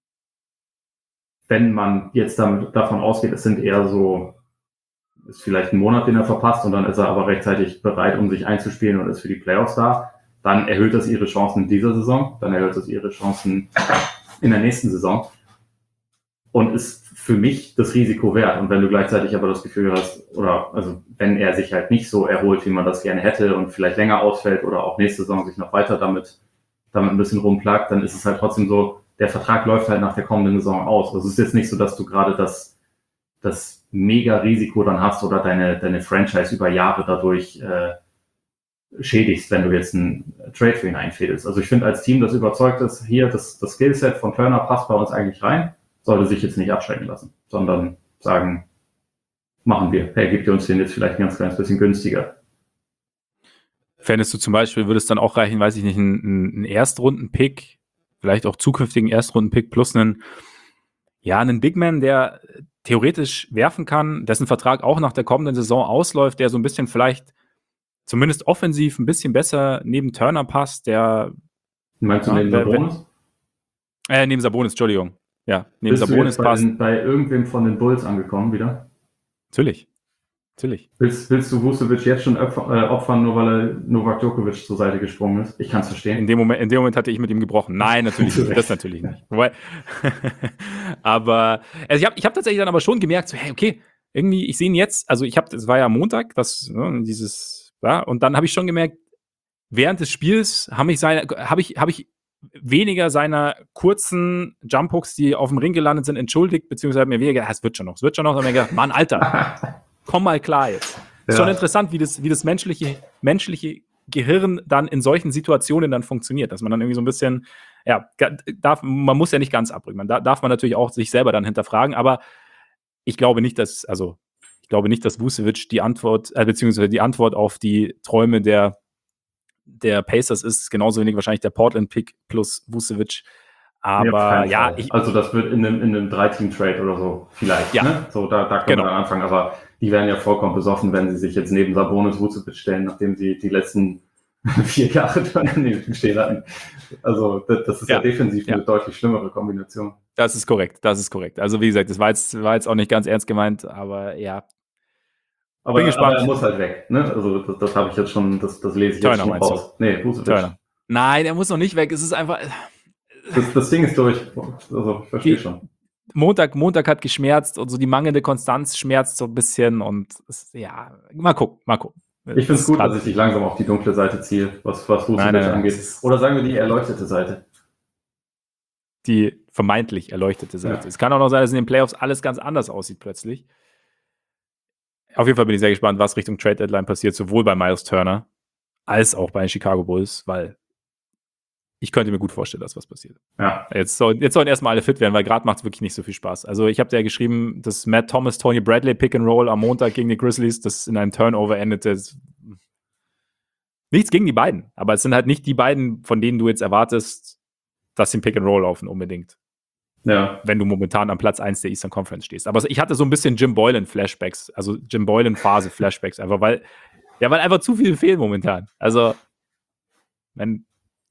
wenn man jetzt damit, davon ausgeht, es sind eher so, ist vielleicht ein Monat, den er verpasst und dann ist er aber rechtzeitig bereit, um sich einzuspielen und ist für die Playoffs da, dann erhöht das ihre Chancen in dieser Saison, dann erhöht das ihre Chancen in der nächsten Saison und ist für mich das Risiko wert. Und wenn du gleichzeitig aber das Gefühl hast, oder also wenn er sich halt nicht so erholt, wie man das gerne hätte und vielleicht länger ausfällt oder auch nächste Saison sich noch weiter damit, damit ein bisschen rumplagt, dann ist es halt trotzdem so, der Vertrag läuft halt nach der kommenden Saison aus. Also es ist jetzt nicht so, dass du gerade das, das Mega-Risiko dann hast oder deine, deine Franchise über Jahre dadurch äh, schädigst, wenn du jetzt einen Trade für ihn einfädelst. Also ich finde, als Team, das überzeugt ist, hier, das, das Skillset von Turner passt bei uns eigentlich rein, sollte sich jetzt nicht abschrecken lassen, sondern sagen, machen wir. Hey, gebt ihr uns den jetzt vielleicht ein ganz kleines bisschen günstiger. Fändest du zum Beispiel, würde es dann auch reichen, weiß ich nicht, einen, einen Erstrunden-Pick, vielleicht auch zukünftigen Erstrunden-Pick plus einen, ja, einen Big Man, der theoretisch werfen kann, dessen Vertrag auch nach der kommenden Saison ausläuft, der so ein bisschen vielleicht zumindest offensiv ein bisschen besser neben Turner passt, der... Meinst du ja, neben Sabonis? Äh, neben Sabonis, Entschuldigung. Ja, neben Bist Sabonis du jetzt passt. bei, den, bei irgendwem von den Bulls angekommen wieder? Natürlich. Natürlich. Willst, willst du Vucevic jetzt schon opfern, äh, opfern, nur weil er Novak Djokovic zur Seite gesprungen ist? Ich kann es verstehen. In dem Moment, in dem Moment hatte ich mit ihm gebrochen. Nein, natürlich nicht. Das natürlich nicht. Wobei, aber also ich habe ich hab tatsächlich dann aber schon gemerkt, so, hey, okay, irgendwie, ich sehe ihn jetzt, also ich habe, es war ja Montag, das, ne, dieses, ja, und dann habe ich schon gemerkt, während des Spiels habe ich seine, habe ich, habe ich weniger seiner kurzen Jump-Hooks, die auf dem Ring gelandet sind, entschuldigt, beziehungsweise mir weniger, es wird schon noch, es wird schon noch, und mir gedacht, Mann, Alter, komm mal klar jetzt. Ist ja schon interessant, wie das, wie das menschliche, menschliche Gehirn dann in solchen Situationen dann funktioniert, dass man dann irgendwie so ein bisschen, ja, darf, man muss ja nicht ganz abrücken, man da, darf man natürlich auch sich selber dann hinterfragen, aber ich glaube nicht, dass, also, ich glaube nicht, dass Vucevic die Antwort, äh, beziehungsweise die Antwort auf die Träume der, der Pacers ist, genauso wenig wahrscheinlich der Portland-Pick plus Vucevic. Aber ja, ich, also das wird in einem, in einem Drei-Team-Trade oder so vielleicht, ja. Ne? So, da, da können genau. wir dann anfangen, aber die werden ja vollkommen besoffen, wenn sie sich jetzt neben Sabonis Vucevic stellen, nachdem sie die letzten vier Jahre daneben stehen hatten. Also das, das ist ja, ja defensiv ja. eine deutlich schlimmere Kombination. Das ist korrekt, das ist korrekt. Also wie gesagt, das war jetzt, war jetzt auch nicht ganz ernst gemeint, aber ja. Aber, Bin gespannt. Aber er muss halt weg, ne? Also das, das habe ich jetzt schon, das, das lese ich Turner, jetzt schon raus. Nee, Vucevic. Nein, er muss noch nicht weg. Es ist einfach... Das, das Ding ist durch. Also ich verstehe die, schon. Montag, Montag hat geschmerzt und so die mangelnde Konstanz schmerzt so ein bisschen und es, ja, mal gucken, mal gucken. Ich finde es gut, dass ich dich langsam auf die dunkle Seite ziehe, was, was Vucevic angeht. Oder sagen wir die erleuchtete Seite. Die vermeintlich erleuchtete Seite. Ja. Es kann auch noch sein, dass in den Playoffs alles ganz anders aussieht plötzlich. Auf jeden Fall bin ich sehr gespannt, was Richtung Trade Deadline passiert, sowohl bei Miles Turner als auch bei den Chicago Bulls, weil ich könnte mir gut vorstellen, dass was passiert. Ja. Jetzt, soll, jetzt sollen erstmal alle fit werden, weil gerade macht es wirklich nicht so viel Spaß. Also ich habe ja geschrieben, das Matt Thomas, Tony Bradley Pick and Roll am Montag gegen die Grizzlies, das in einem Turnover endete. Nichts gegen die beiden, aber es sind halt nicht die beiden, von denen du jetzt erwartest, dass sie ein Pick and Roll laufen unbedingt. Ja. Wenn du momentan am Platz eins der Eastern Conference stehst. Aber ich hatte so ein bisschen Jim Boylan-Flashbacks, also Jim Boylan-Phase-Flashbacks, einfach weil, ja, weil einfach zu viel fehlen momentan. Also, wenn,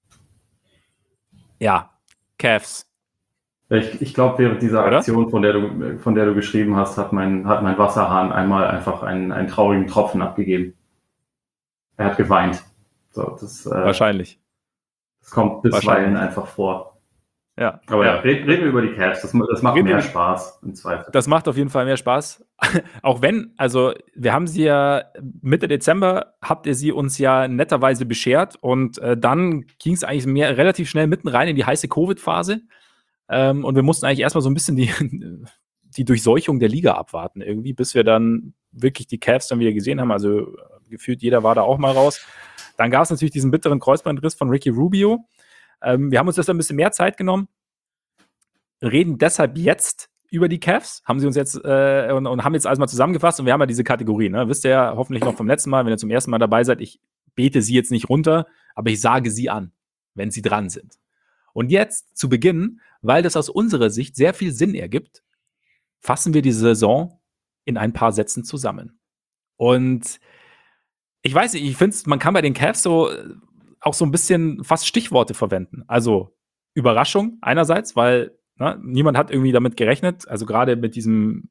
ja, Cavs. Ich, ich glaube, während dieser Oder? Aktion, von der du, von der du geschrieben hast, hat mein, hat mein Wasserhahn einmal einfach einen, einen traurigen Tropfen abgegeben. Er hat geweint. So, das, äh, Wahrscheinlich. Das kommt bisweilen einfach vor. Ja. Aber ja, ja. reden, reden wir über die Cavs. Das, das macht Reden mehr wir- Spaß im Zweifel. Das macht auf jeden Fall mehr Spaß. Auch wenn, also wir haben sie ja Mitte Dezember, habt ihr sie uns ja netterweise beschert und äh, dann ging es eigentlich mehr relativ schnell mitten rein in die heiße Covid-Phase. Ähm, und wir mussten eigentlich erstmal so ein bisschen die, die Durchseuchung der Liga abwarten irgendwie, bis wir dann wirklich die Cavs dann wieder gesehen haben. Also äh, gefühlt jeder war da auch mal raus. Dann gab es natürlich diesen bitteren Kreuzbandriss von Ricky Rubio. Ähm, wir haben uns das ein bisschen mehr Zeit genommen, reden deshalb jetzt über die Cavs, haben sie uns jetzt äh, und, und haben jetzt alles mal zusammengefasst und wir haben ja diese Kategorie, ne? Wisst ihr ja hoffentlich noch vom letzten Mal, wenn ihr zum ersten Mal dabei seid, ich bete sie jetzt nicht runter, aber ich sage sie an, wenn sie dran sind. Und jetzt zu Beginn, weil das aus unserer Sicht sehr viel Sinn ergibt, fassen wir die Saison in ein paar Sätzen zusammen. Und ich weiß nicht, ich finde, man kann bei den Cavs so äh, auch so ein bisschen fast Stichworte verwenden. Also Überraschung einerseits, weil ne, niemand hat irgendwie damit gerechnet, also gerade mit diesem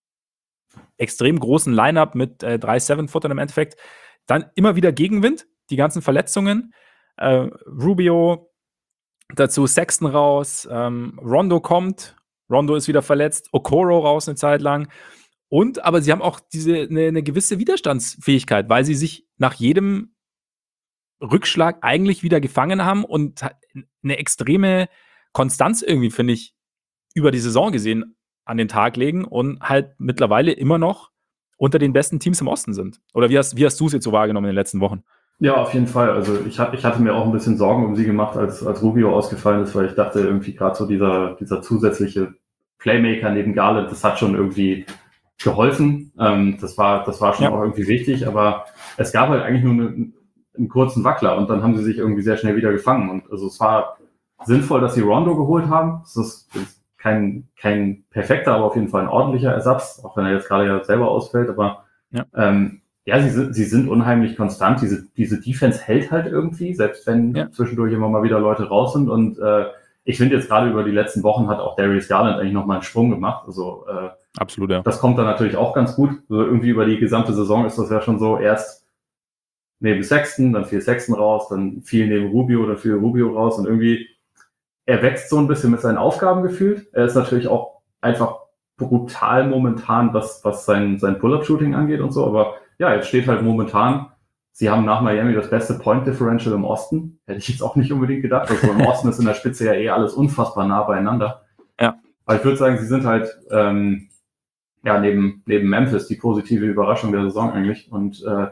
extrem großen Lineup mit äh, drei Seven-Footern im Endeffekt, dann immer wieder Gegenwind, die ganzen Verletzungen, äh, Rubio, dazu Sexton raus, ähm, Rondo kommt, Rondo ist wieder verletzt, Okoro raus eine Zeit lang. Und aber sie haben auch diese eine, eine gewisse Widerstandsfähigkeit, weil sie sich nach jedem Rückschlag eigentlich wieder gefangen haben und ha- eine extreme Konstanz irgendwie, finde ich, über die Saison gesehen an den Tag legen und halt mittlerweile immer noch unter den besten Teams im Osten sind. Oder wie hast, wie hast du es jetzt so wahrgenommen in den letzten Wochen? Ja, auf jeden Fall. Also ich, hab, ich hatte mir auch ein bisschen Sorgen um sie gemacht, als, als Rubio ausgefallen ist, weil ich dachte irgendwie gerade so dieser, dieser zusätzliche Playmaker neben Garland, das hat schon irgendwie geholfen. Ähm, das war, das war schon Ja. auch irgendwie wichtig, aber es gab halt eigentlich nur eine, einen kurzen Wackler und dann haben sie sich irgendwie sehr schnell wieder gefangen. Und also es war sinnvoll, dass sie Rondo geholt haben. Es ist, es ist kein, kein perfekter, aber auf jeden Fall ein ordentlicher Ersatz, auch wenn er jetzt gerade ja selber ausfällt, aber Ja. ähm, ja, sie sind, sie sind unheimlich konstant. Diese, diese Defense hält halt irgendwie, selbst wenn Ja. zwischendurch immer mal wieder Leute raus sind. Und äh, ich finde jetzt gerade über die letzten Wochen hat auch Darius Garland eigentlich nochmal einen Sprung gemacht. Also äh, Absolut, ja. das kommt dann natürlich auch ganz gut. Also irgendwie über die gesamte Saison ist das ja schon so, erst neben Sexton, dann fiel Sexton raus, dann fiel neben Rubio, dann fiel Rubio raus. Und irgendwie, er wächst so ein bisschen mit seinen Aufgaben gefühlt. Er ist natürlich auch einfach brutal momentan, was, was sein, sein Pull-Up-Shooting angeht und so, aber ja, jetzt steht halt momentan, sie haben nach Miami das beste Point Differential im Osten. Hätte ich jetzt auch nicht unbedingt gedacht. Also im Osten ist in der Spitze ja eh alles unfassbar nah beieinander. Ja. Aber ich würde sagen, sie sind halt ähm, ja neben, neben Memphis die positive Überraschung der Saison eigentlich. Und äh,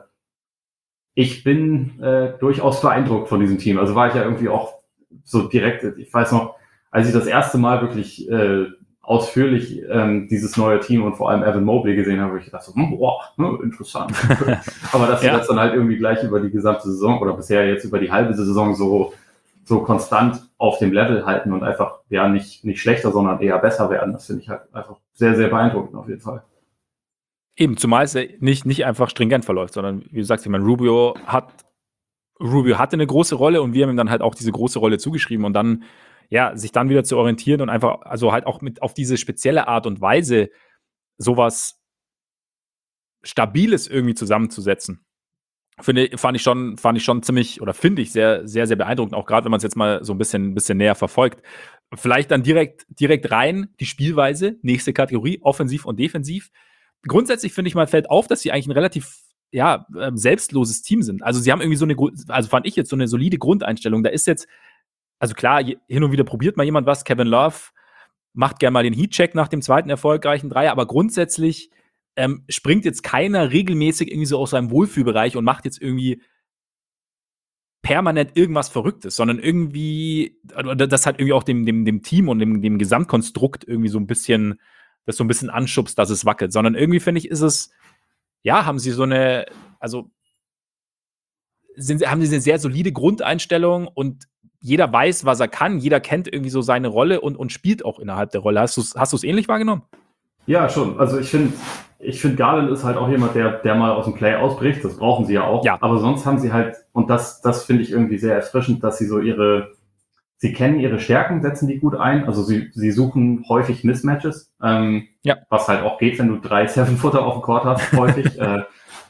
ich bin äh, durchaus beeindruckt von diesem Team. Also war ich ja irgendwie auch so direkt, ich weiß noch, als ich das erste Mal wirklich äh, ausführlich ähm, dieses neue Team und vor allem Evan Mobley gesehen habe, ich dachte so, hm, boah, ne, interessant. Aber dass sie Ja. das dann halt irgendwie gleich über die gesamte Saison oder bisher jetzt über die halbe Saison so, so konstant auf dem Level halten und einfach ja nicht, nicht schlechter, sondern eher besser werden, das finde ich halt einfach sehr, sehr beeindruckend auf jeden Fall. Eben, zumal es ja nicht, nicht einfach stringent verläuft, sondern wie du sagst, ich meine, Rubio hat Rubio hatte eine große Rolle und wir haben ihm dann halt auch diese große Rolle zugeschrieben und dann ja, sich dann wieder zu orientieren und einfach, also halt auch mit auf diese spezielle Art und Weise sowas Stabiles irgendwie zusammenzusetzen. Finde, fand ich schon, fand ich schon ziemlich, oder finde ich sehr, sehr, sehr beeindruckend, auch gerade wenn man es jetzt mal so ein bisschen, bisschen näher verfolgt. Vielleicht dann direkt, direkt rein die Spielweise, nächste Kategorie, offensiv und defensiv. Grundsätzlich finde ich mal, fällt auf, dass sie eigentlich ein relativ ja, ähm, selbstloses Team sind. Also sie haben irgendwie so eine, also fand ich jetzt so eine solide Grundeinstellung. Da ist jetzt, also klar, hin und wieder probiert mal jemand was. Kevin Love macht gerne mal den Heatcheck nach dem zweiten erfolgreichen Dreier, aber grundsätzlich ähm, springt jetzt keiner regelmäßig irgendwie so aus seinem Wohlfühlbereich und macht jetzt irgendwie permanent irgendwas Verrücktes, sondern irgendwie, das hat irgendwie auch dem, dem, dem Team und dem, dem Gesamtkonstrukt irgendwie so ein bisschen, das so ein bisschen anschubst, dass es wackelt, sondern irgendwie finde ich, ist es, ja, haben sie so eine, also sind, haben sie eine sehr solide Grundeinstellung und jeder weiß, was er kann, jeder kennt irgendwie so seine Rolle und, und spielt auch innerhalb der Rolle. Hast du es hast du's ähnlich wahrgenommen? Ja, schon. Also ich finde, ich finde Garland ist halt auch jemand, der, der mal aus dem Play ausbricht. Das brauchen sie ja auch. Ja. Aber sonst haben sie halt, und das, das finde ich irgendwie sehr erfrischend, dass sie so ihre, sie kennen ihre Stärken, setzen die gut ein. Also sie, sie suchen häufig Mismatches, ähm, Ja. was halt auch geht, wenn du drei Seven-Footer auf dem Court hast, häufig. äh,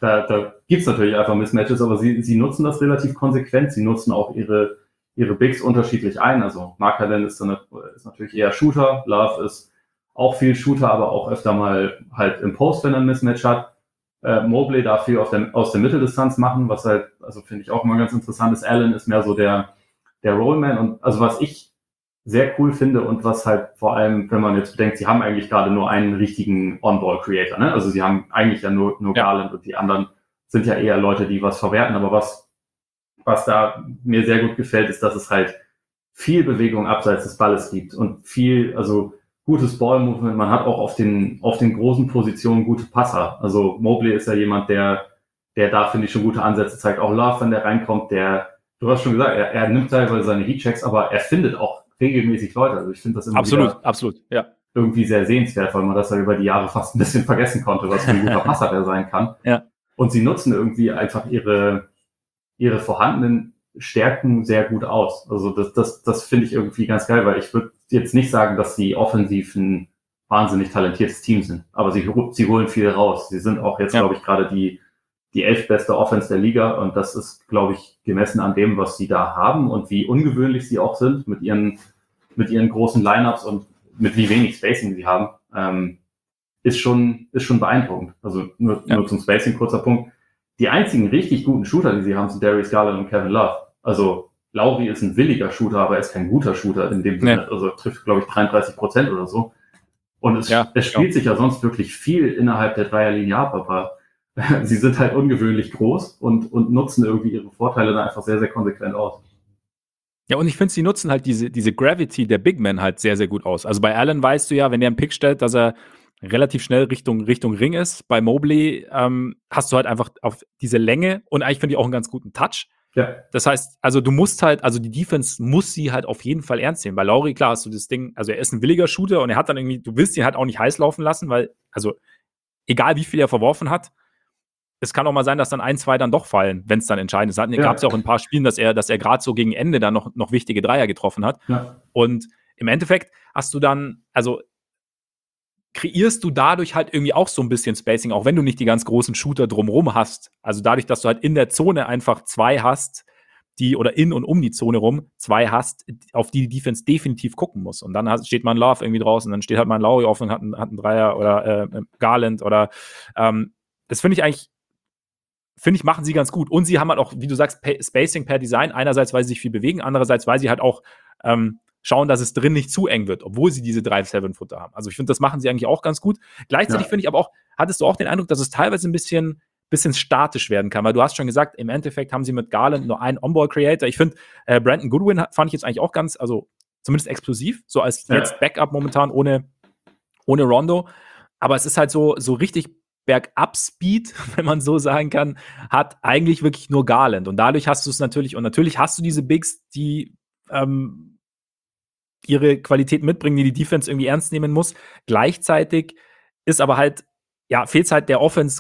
da, da gibt es natürlich einfach Mismatches, aber sie, sie nutzen das relativ konsequent. Sie nutzen auch ihre, ihre Bigs unterschiedlich ein. Also Mark Allen ist, dann, ist natürlich eher Shooter, Love ist auch viel Shooter, aber auch öfter mal halt im Post, wenn er ein Mismatch hat. Äh, Mobley dafür auf der, aus der Mitteldistanz machen, was halt, also finde ich auch immer ganz interessant ist. Allen ist mehr so der, der Rollman und also was ich sehr cool finde und was halt vor allem, wenn man jetzt bedenkt, sie haben eigentlich gerade nur einen richtigen On-Ball-Creator, ne? Also sie haben eigentlich ja nur, nur Ja. Garland und die anderen sind ja eher Leute, die was verwerten, aber was, was da mir sehr gut gefällt, ist, dass es halt viel Bewegung abseits des Balles gibt und viel, also gutes Ball-Movement. Man hat auch auf den, auf den großen Positionen gute Passer. Also Mobley ist ja jemand, der, der da, finde ich, schon gute Ansätze zeigt. Auch Love, wenn der reinkommt, der, du hast schon gesagt, er, er nimmt teilweise seine Heatchecks, aber er findet auch regelmäßig Leute. Also ich finde das immer Absolut, wieder absolut, ja. irgendwie sehr sehenswert, weil man das ja über die Jahre fast ein bisschen vergessen konnte, was für ein guter Passer der sein kann. Ja. Und sie nutzen irgendwie einfach ihre, ihre vorhandenen Stärken sehr gut aus. Also das, das, das finde ich irgendwie ganz geil, weil ich würde jetzt nicht sagen, dass sie offensiv ein wahnsinnig talentiertes Team sind, aber sie, sie holen viel raus. Sie sind auch jetzt, ja. glaube ich, gerade die, die elfbeste Offense der Liga und das ist, glaube ich, gemessen an dem, was sie da haben und wie ungewöhnlich sie auch sind mit ihren, mit ihren großen Lineups und mit wie wenig Spacing sie haben, ähm, ist schon, ist schon beeindruckend. Also nur, ja. nur zum Spacing, kurzer Punkt. Die einzigen richtig guten Shooter, die sie haben, sind Darius Garland und Kevin Love. Also Lauri ist ein williger Shooter, aber er ist kein guter Shooter in dem Sinne. Nee. Also trifft, glaube ich, dreiunddreißig Prozent oder so. Und es, ja, es spielt ja. sich ja sonst wirklich viel innerhalb der Dreierlinie ab, aber sie sind halt ungewöhnlich groß und, und nutzen irgendwie ihre Vorteile da einfach sehr, sehr konsequent aus. Ja, und ich finde, sie nutzen halt diese, diese Gravity der Big Men halt sehr, sehr gut aus. Also bei Allen weißt du ja, wenn der einen Pick stellt, dass er relativ schnell Richtung, Richtung Ring ist. Bei Mobley ähm, hast du halt einfach auf diese Länge und eigentlich finde ich auch einen ganz guten Touch. Ja. Das heißt, also du musst halt, also die Defense muss sie halt auf jeden Fall ernst nehmen. Bei Lauri, klar, hast du das Ding, also er ist ein williger Shooter und er hat dann irgendwie, du willst ihn halt auch nicht heiß laufen lassen, weil, also egal wie viel er verworfen hat, es kann auch mal sein, dass dann ein, zwei dann doch fallen, wenn es dann entscheidend ist. Es ja. gab es ja auch in ein paar Spielen, dass er, dass er gerade so gegen Ende dann noch, noch wichtige Dreier getroffen hat. Ja. Und im Endeffekt hast du dann, also kreierst du dadurch halt irgendwie auch so ein bisschen Spacing, auch wenn du nicht die ganz großen Shooter drumrum hast. Also dadurch, dass du halt in der Zone einfach zwei hast, die, oder in und um die Zone rum, zwei hast, auf die die Defense definitiv gucken muss. Und dann hast, steht man Love irgendwie draußen, dann steht halt mal ein Lauri offen und hat einen, hat einen Dreier oder äh, Garland oder ähm, das finde ich eigentlich Finde ich, machen sie ganz gut. Und sie haben halt auch, wie du sagst, Spacing per Design. Einerseits, weil sie sich viel bewegen, andererseits, weil sie halt auch ähm, schauen, dass es drin nicht zu eng wird, obwohl sie diese drei Seven-Footer haben. Also ich finde, das machen sie eigentlich auch ganz gut. Gleichzeitig ja. finde ich aber auch, hattest du auch den Eindruck, dass es teilweise ein bisschen, bisschen statisch werden kann, weil du hast schon gesagt, im Endeffekt haben sie mit Garland nur einen On-Ball-Creator. Ich finde, äh, Brandon Goodwin fand ich jetzt eigentlich auch ganz, also zumindest explosiv, so als ja. jetzt Backup momentan ohne, ohne Rondo. Aber es ist halt so, so richtig Bergab-Speed, wenn man so sagen kann, hat eigentlich wirklich nur Garland. Und dadurch hast du es natürlich, und natürlich hast du diese Bigs, die ähm, ihre Qualität mitbringen, die die Defense irgendwie ernst nehmen muss. Gleichzeitig ist aber halt, ja, fehlt halt der Offense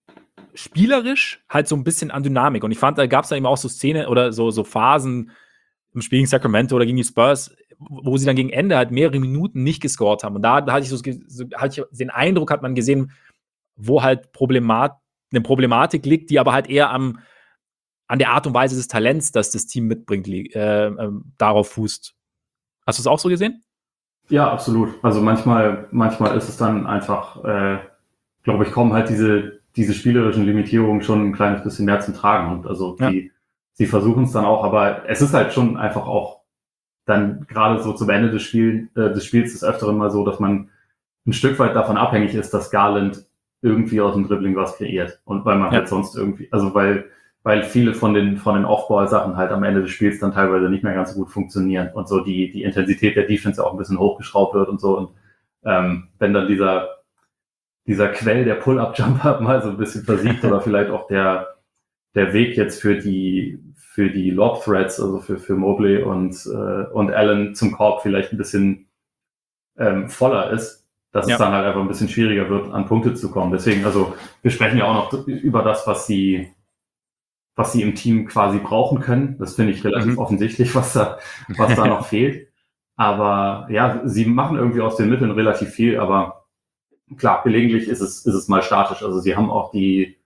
spielerisch halt so ein bisschen an Dynamik. Und ich fand, da gab es dann eben auch so Szenen oder so, so Phasen im Spiel gegen Sacramento oder gegen die Spurs, wo sie dann gegen Ende halt mehrere Minuten nicht gescored haben. Und da, da hatte ich so, so hatte ich den Eindruck, hat man gesehen, wo halt Problemat, eine Problematik liegt, die aber halt eher am, an der Art und Weise des Talents, das das Team mitbringt, äh, äh, darauf fußt. Hast du es auch so gesehen? Ja, absolut. Also manchmal, manchmal ist es dann einfach, äh, glaube ich, kommen halt diese, diese spielerischen Limitierungen schon ein kleines bisschen mehr zum Tragen. Und also ja. die, sie versuchen es dann auch, aber es ist halt schon einfach auch dann gerade so zum Ende des, Spiel, äh, des Spiels des Öfteren mal so, dass man ein Stück weit davon abhängig ist, dass Garland irgendwie aus dem Dribbling was kreiert. Und weil man ja. halt sonst irgendwie, also weil, weil viele von den, von den Off-Ball-Sachen halt am Ende des Spiels dann teilweise nicht mehr ganz so gut funktionieren und so die, die Intensität der Defense auch ein bisschen hochgeschraubt wird und so. Und ähm, wenn dann dieser, dieser Quell der Pull-Up-Jumper mal so ein bisschen versiegt oder vielleicht auch der, der Weg jetzt für die, für die Lob-Threads, also für, für Mobley und, äh, und Allen zum Korb vielleicht ein bisschen ähm, voller ist, dass ja. es dann halt einfach ein bisschen schwieriger wird, an Punkte zu kommen. Deswegen, also wir sprechen ja auch noch über das, was sie, was sie im Team quasi brauchen können. Das finde ich relativ mhm. offensichtlich, was da, was da noch fehlt. Aber ja, sie machen irgendwie aus den Mitteln relativ viel, aber klar, gelegentlich ist es, ist es mal statisch. Also sie haben auch die,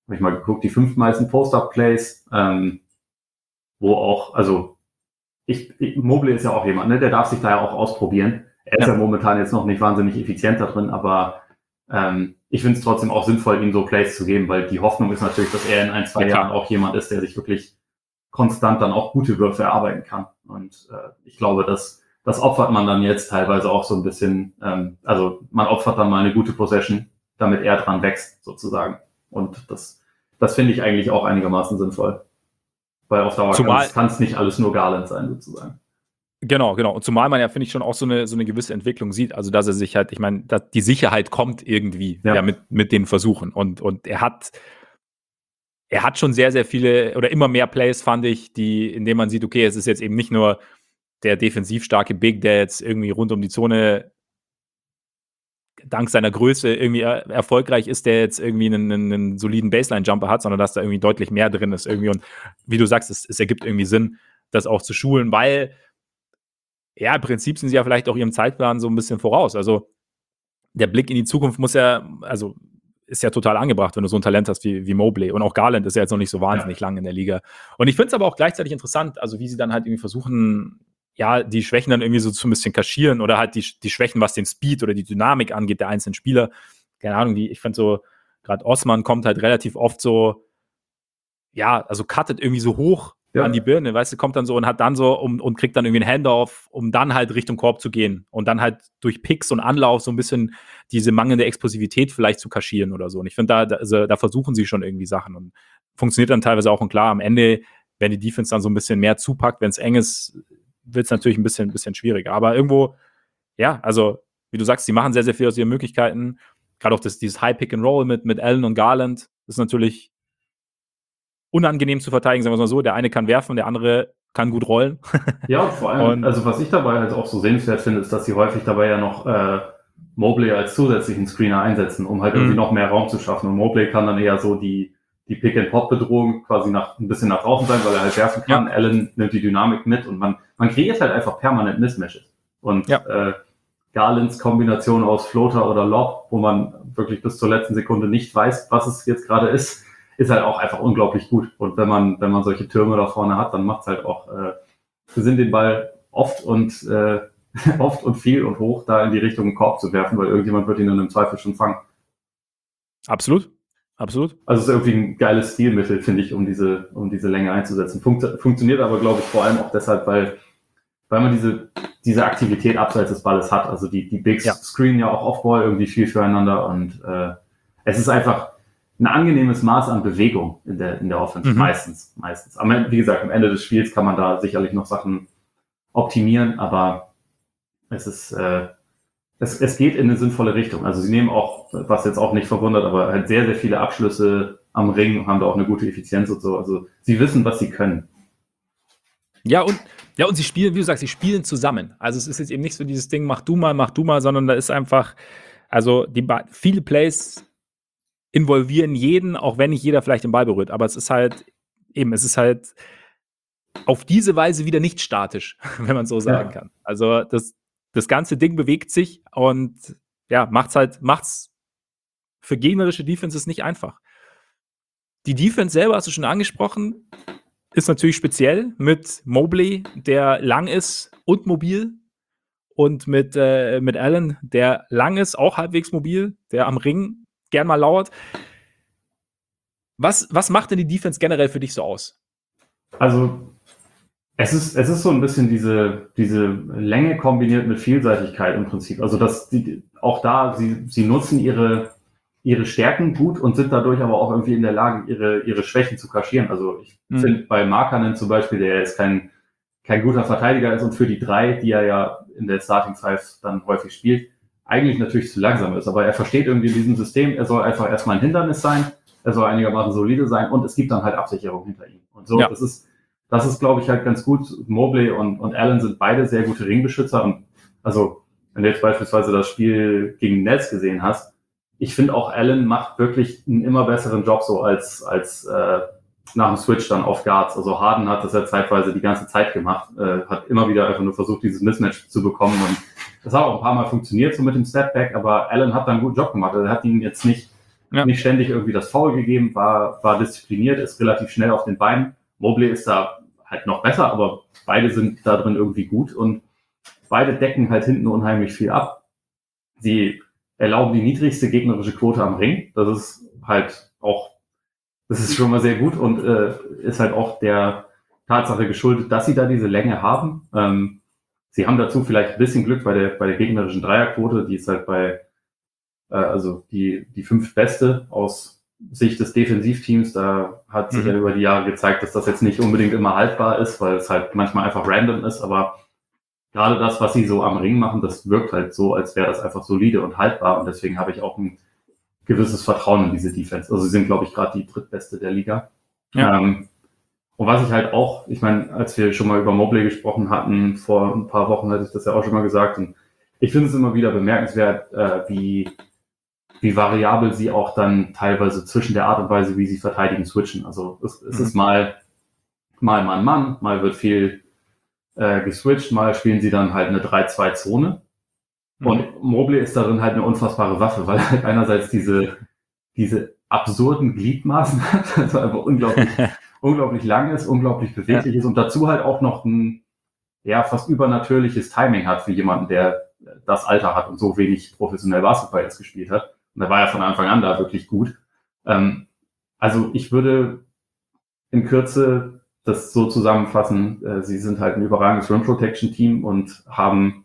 habe ich mal geguckt, die fünf meisten Post-Up-Plays, ähm, wo auch, also ich, ich, Mobley ist ja auch jemand, ne, der darf sich da ja auch ausprobieren. Er ist ja, ja momentan jetzt noch nicht wahnsinnig effizient da drin, aber ähm, ich finde es trotzdem auch sinnvoll, ihm so Plays zu geben, weil die Hoffnung ist natürlich, dass er in ein, zwei ja, Jahren auch jemand ist, der sich wirklich konstant dann auch gute Würfe erarbeiten kann. Und äh, ich glaube, dass das opfert man dann jetzt teilweise auch so ein bisschen, ähm, also man opfert dann mal eine gute Possession, damit er dran wächst, sozusagen. Und das, das finde ich eigentlich auch einigermaßen sinnvoll. Weil auf Dauer kann es nicht alles nur Garland sein, sozusagen. Genau, genau. Und zumal man ja, finde ich, schon auch so eine, so eine gewisse Entwicklung sieht. Also, dass er sich halt, ich meine, die Sicherheit kommt irgendwie ja. Ja, mit, mit den Versuchen. Und, und er hat er hat schon sehr, sehr viele oder immer mehr Plays, fand ich, die, in denen man sieht, okay, es ist jetzt eben nicht nur der defensiv starke Big, der jetzt irgendwie rund um die Zone dank seiner Größe irgendwie er- erfolgreich ist, der jetzt irgendwie einen, einen, einen soliden Baseline-Jumper hat, sondern dass da irgendwie deutlich mehr drin ist irgendwie. Und wie du sagst, es, es ergibt irgendwie Sinn, das auch zu schulen, weil ja, im Prinzip sind sie ja vielleicht auch ihrem Zeitplan so ein bisschen voraus. Also der Blick in die Zukunft muss ja, also ist ja total angebracht, wenn du so ein Talent hast wie, wie Mobley. Und auch Garland ist ja jetzt noch nicht so wahnsinnig ja. lang in der Liga. Und ich finde es aber auch gleichzeitig interessant, also wie sie dann halt irgendwie versuchen, ja, die Schwächen dann irgendwie so zu ein bisschen kaschieren oder halt die, die Schwächen, was den Speed oder die Dynamik angeht der einzelnen Spieler. Keine Ahnung, die, ich finde so, gerade Osman kommt halt relativ oft so, ja, also cuttet irgendwie so hoch ja. an die Birne, weißt du, kommt dann so und hat dann so um, und kriegt dann irgendwie einen Handoff, um dann halt Richtung Korb zu gehen und dann halt durch Picks und Anlauf so ein bisschen diese mangelnde Explosivität vielleicht zu kaschieren oder so. Und ich finde, da, da, also, da versuchen sie schon irgendwie Sachen und funktioniert dann teilweise auch. Und klar, am Ende, wenn die Defense dann so ein bisschen mehr zupackt, wenn es eng ist, wird es natürlich ein bisschen, ein bisschen schwieriger. Aber irgendwo, ja, also wie du sagst, die machen sehr, sehr viel aus ihren Möglichkeiten. Gerade auch das, dieses High Pick and Roll mit, mit Allen und Garland ist natürlich unangenehm zu verteidigen, sagen wir mal so. Der eine kann werfen, der andere kann gut rollen. Ja, und vor allem, und, also was ich dabei halt auch so sehenswert finde, ist, dass sie häufig dabei ja noch äh, Mobley als zusätzlichen Screener einsetzen, um halt irgendwie mhm. noch mehr Raum zu schaffen. Und Mobley kann dann eher so die, die Pick-and-Pop-Bedrohung quasi nach, ein bisschen nach draußen sein, weil er halt werfen kann. Ja. Allen nimmt die Dynamik mit und man, man kreiert halt einfach permanent Mismatches. Und ja. äh, Garlands Kombination aus Floater oder Lob, wo man wirklich bis zur letzten Sekunde nicht weiß, was es jetzt gerade ist, ist halt auch einfach unglaublich gut. Und wenn man, wenn man solche Türme da vorne hat, dann macht es halt auch äh, Sinn, den Ball oft und äh, oft und viel und hoch da in die Richtung einen Korb zu werfen, weil irgendjemand wird ihn dann im Zweifel schon fangen. Absolut. Absolut. Also es ist irgendwie ein geiles Stilmittel, finde ich, um diese, um diese Länge einzusetzen. Funkt, funktioniert aber, glaube ich, vor allem auch deshalb, weil, weil man diese, diese Aktivität abseits des Balles hat. Also die, die Bigs ja. screenen ja auch Off-Ball irgendwie viel füreinander und äh, es ist einfach ein angenehmes Maß an Bewegung in der, in der Offense. Mhm. Meistens, meistens. Aber wie gesagt, am Ende des Spiels kann man da sicherlich noch Sachen optimieren, aber es ist, äh, es, es geht in eine sinnvolle Richtung. Also sie nehmen auch, was jetzt auch nicht verwundert, aber halt sehr, sehr viele Abschlüsse am Ring und haben da auch eine gute Effizienz und so. Also sie wissen, was sie können. Ja, und, ja, und sie spielen, wie du sagst, sie spielen zusammen. Also es ist jetzt eben nicht so dieses Ding, mach du mal, mach du mal, sondern da ist einfach, also die viele Plays involvieren jeden, auch wenn nicht jeder vielleicht den Ball berührt. Aber es ist halt, eben, es ist halt auf diese Weise wieder nicht statisch, wenn man so sagen ja. kann. Also das, das ganze Ding bewegt sich und ja, macht's halt, macht's für gegnerische Defenses nicht einfach. Die Defense selber, hast du schon angesprochen, ist natürlich speziell mit Mobley, der lang ist und mobil, und mit, äh, mit Allen, der lang ist, auch halbwegs mobil, der am Ring gern mal lauert. Was, was macht denn die Defense generell für dich so aus? Also es ist, es ist so ein bisschen diese, diese Länge kombiniert mit Vielseitigkeit im Prinzip. Also dass die, auch da, sie, sie nutzen ihre, ihre Stärken gut und sind dadurch aber auch irgendwie in der Lage, ihre, ihre Schwächen zu kaschieren. Also ich mhm. finde bei Markkanen zum Beispiel, der jetzt kein, kein guter Verteidiger ist und für die drei, die er ja in der Starting Five dann häufig spielt, eigentlich natürlich zu langsam ist. Aber er versteht irgendwie in diesem System, er soll einfach erstmal ein Hindernis sein, er soll einigermaßen solide sein und es gibt dann halt Absicherung hinter ihm. Und so, ja. das ist, das ist, glaube ich, halt ganz gut. Mobley und, und Allen sind beide sehr gute Ringbeschützer. Und also, wenn du jetzt beispielsweise das Spiel gegen Nets gesehen hast, ich finde auch Allen macht wirklich einen immer besseren Job so als, als äh, nach dem Switch dann auf Guards. Also Harden hat das ja zeitweise die ganze Zeit gemacht, äh, hat immer wieder einfach nur versucht, dieses Mismatch zu bekommen. Und das hat auch ein paar Mal funktioniert, so mit dem Stepback, aber Allen hat da einen guten Job gemacht. Er hat ihn jetzt nicht Ja. nicht ständig irgendwie das Foul gegeben, war, war diszipliniert, ist relativ schnell auf den Beinen. Mobley ist da halt noch besser, aber beide sind da drin irgendwie gut und beide decken halt hinten unheimlich viel ab. Sie erlauben die niedrigste gegnerische Quote am Ring. Das ist halt auch, das ist schon mal sehr gut und äh, ist halt auch der Tatsache geschuldet, dass sie da diese Länge haben. Ähm, sie haben dazu vielleicht ein bisschen Glück bei der, bei der gegnerischen Dreierquote, die ist halt bei, äh, also die, die fünftbeste aus Sicht des Defensivteams. Da hat sich Mhm. ja über die Jahre gezeigt, dass das jetzt nicht unbedingt immer haltbar ist, weil es halt manchmal einfach random ist, aber gerade das, was sie so am Ring machen, das wirkt halt so, als wäre das einfach solide und haltbar und deswegen habe ich auch ein gewisses Vertrauen in diese Defense. Also sie sind, glaube ich, gerade die drittbeste der Liga. Ja. Ähm, und was ich halt auch, ich meine, als wir schon mal über Mobley gesprochen hatten, vor ein paar Wochen hatte ich das ja auch schon mal gesagt, und ich finde es immer wieder bemerkenswert, äh, wie, wie variabel sie auch dann teilweise zwischen der Art und Weise, wie sie verteidigen, switchen. Also es, es Mhm. ist mal, mal Mann, Mann, mal wird viel äh, geswitcht, mal spielen sie dann halt eine drei zwei Zone. Mhm. Und Mobley ist darin halt eine unfassbare Waffe, weil er halt einerseits diese, diese absurden Gliedmaßen hat, also einfach unglaublich, unglaublich lang ist, unglaublich beweglich ist und dazu halt auch noch ein ja, fast übernatürliches Timing hat für jemanden, der das Alter hat und so wenig professionell Basketball jetzt gespielt hat. Und er war ja von Anfang an da wirklich gut. Ähm, also ich würde in Kürze das so zusammenfassen, äh, sie sind halt ein überragendes Rim Protection Team und haben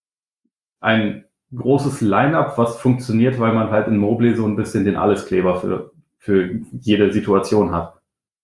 ein großes Line-Up, was funktioniert, weil man halt in Mobley so ein bisschen den Alleskleber für, für jede Situation hat.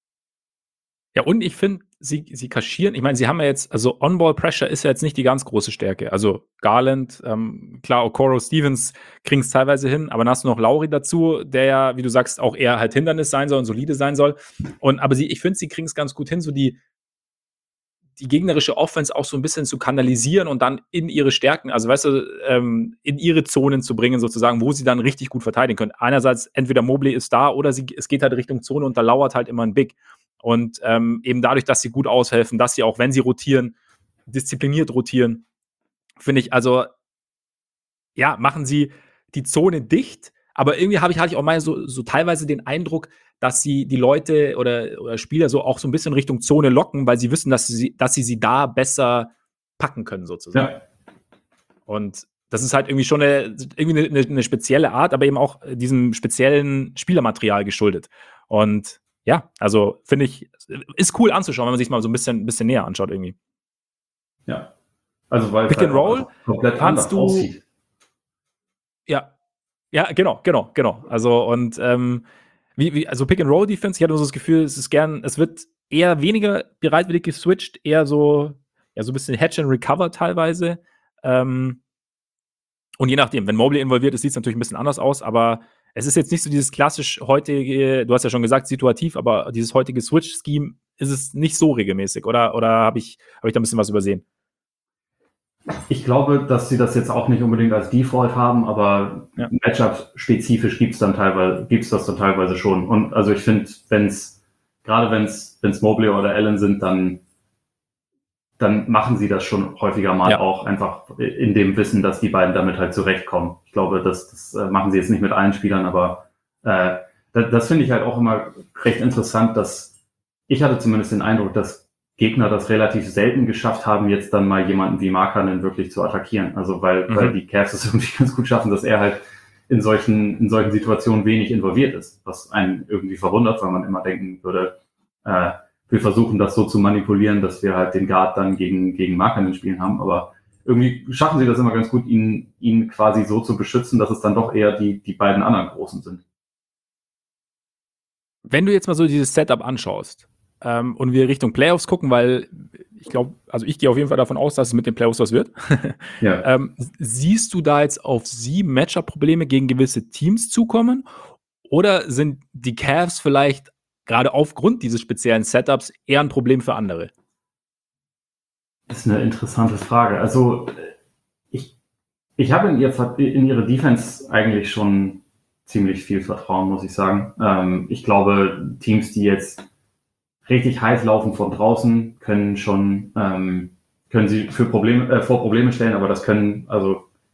Ja, und ich finde, sie, sie kaschieren, ich meine, sie haben ja jetzt, also On-Ball-Pressure ist ja jetzt nicht die ganz große Stärke. Also Garland, ähm, klar, Okoro, Stevens kriegen es teilweise hin, aber dann hast du noch Lauri dazu, der ja, wie du sagst, auch eher halt Hindernis sein soll und solide sein soll. Und aber sie, ich finde, sie kriegen es ganz gut hin, so die, die gegnerische Offense auch so ein bisschen zu kanalisieren und dann in ihre Stärken, also weißt du, ähm, in ihre Zonen zu bringen, sozusagen, wo sie dann richtig gut verteidigen können. Einerseits entweder Mobley ist da oder sie, es geht halt Richtung Zone und da lauert halt immer ein Big. Und ähm, eben dadurch, dass sie gut aushelfen, dass sie auch, wenn sie rotieren, diszipliniert rotieren, finde ich, also ja, machen sie die Zone dicht, aber irgendwie habe ich, hatte ich auch mal so, so teilweise den Eindruck, dass sie die Leute oder, oder Spieler so auch so ein bisschen Richtung Zone locken, weil sie wissen, dass sie, dass sie sie da besser packen können, sozusagen. Ja. Und das ist halt irgendwie schon eine, irgendwie eine, eine spezielle Art, aber eben auch diesem speziellen Spielermaterial geschuldet. Und ja, also finde ich, ist cool anzuschauen, wenn man sich mal so ein bisschen, bisschen näher anschaut irgendwie. Ja. Also weil es Pick halt and auch Roll einfach komplett kannst anders du, aussieht. ja, ja, genau, genau, genau. Also und ähm, wie, wie, also Pick and Roll Defense, ich hatte so das Gefühl, es ist gern, es wird eher weniger bereitwillig geswitcht, eher so, ja, so ein bisschen Hedge and Recover teilweise. Ähm, und je nachdem, wenn Mobley involviert ist, sieht es natürlich ein bisschen anders aus, aber es ist jetzt nicht so dieses klassisch heutige, du hast ja schon gesagt, situativ, aber dieses heutige Switch-Scheme ist es nicht so regelmäßig, oder, oder habe ich, hab ich da ein bisschen was übersehen? Ich glaube, dass sie das jetzt auch nicht unbedingt als Default haben, aber Ja. Matchup-spezifisch gibt's dann teilweise, gibt's das dann teilweise schon. Und also ich finde, wenn's, gerade wenn's, wenn's Mobley oder Allen sind, dann, dann machen sie das schon häufiger mal Ja. auch einfach in dem Wissen, dass die beiden damit halt zurechtkommen. Ich glaube, das, das äh, machen sie jetzt nicht mit allen Spielern, aber äh, das, das finde ich halt auch immer recht interessant, dass ich hatte zumindest den Eindruck, dass Gegner das relativ selten geschafft haben, jetzt dann mal jemanden wie Markkanen wirklich zu attackieren. Also weil, Mhm. weil die Cavs es irgendwie ganz gut schaffen, dass er halt in solchen, in solchen Situationen wenig involviert ist, was einen irgendwie verwundert, weil man immer denken würde, äh, wir versuchen das so zu manipulieren, dass wir halt den Guard dann gegen, gegen Markkanen spielen haben, aber irgendwie schaffen sie das immer ganz gut, ihn, ihn quasi so zu beschützen, dass es dann doch eher die, die beiden anderen Großen sind. Wenn du jetzt mal so dieses Setup anschaust ähm, und wir Richtung Playoffs gucken, weil ich glaube, also ich gehe auf jeden Fall davon aus, dass es mit den Playoffs was wird. Ja. ähm, siehst du da jetzt auf sie Matchup-Probleme gegen gewisse Teams zukommen? Oder sind die Cavs vielleicht gerade aufgrund dieses speziellen Setups eher ein Problem für andere? Das ist eine interessante Frage. Also ich, ich habe in, ihr, in ihre Defense eigentlich schon ziemlich viel Vertrauen, muss ich sagen. Ähm, ich glaube, Teams, die jetzt richtig heiß laufen von draußen, können schon ähm, können sie für Probleme, äh, vor Probleme stellen, aber das können, also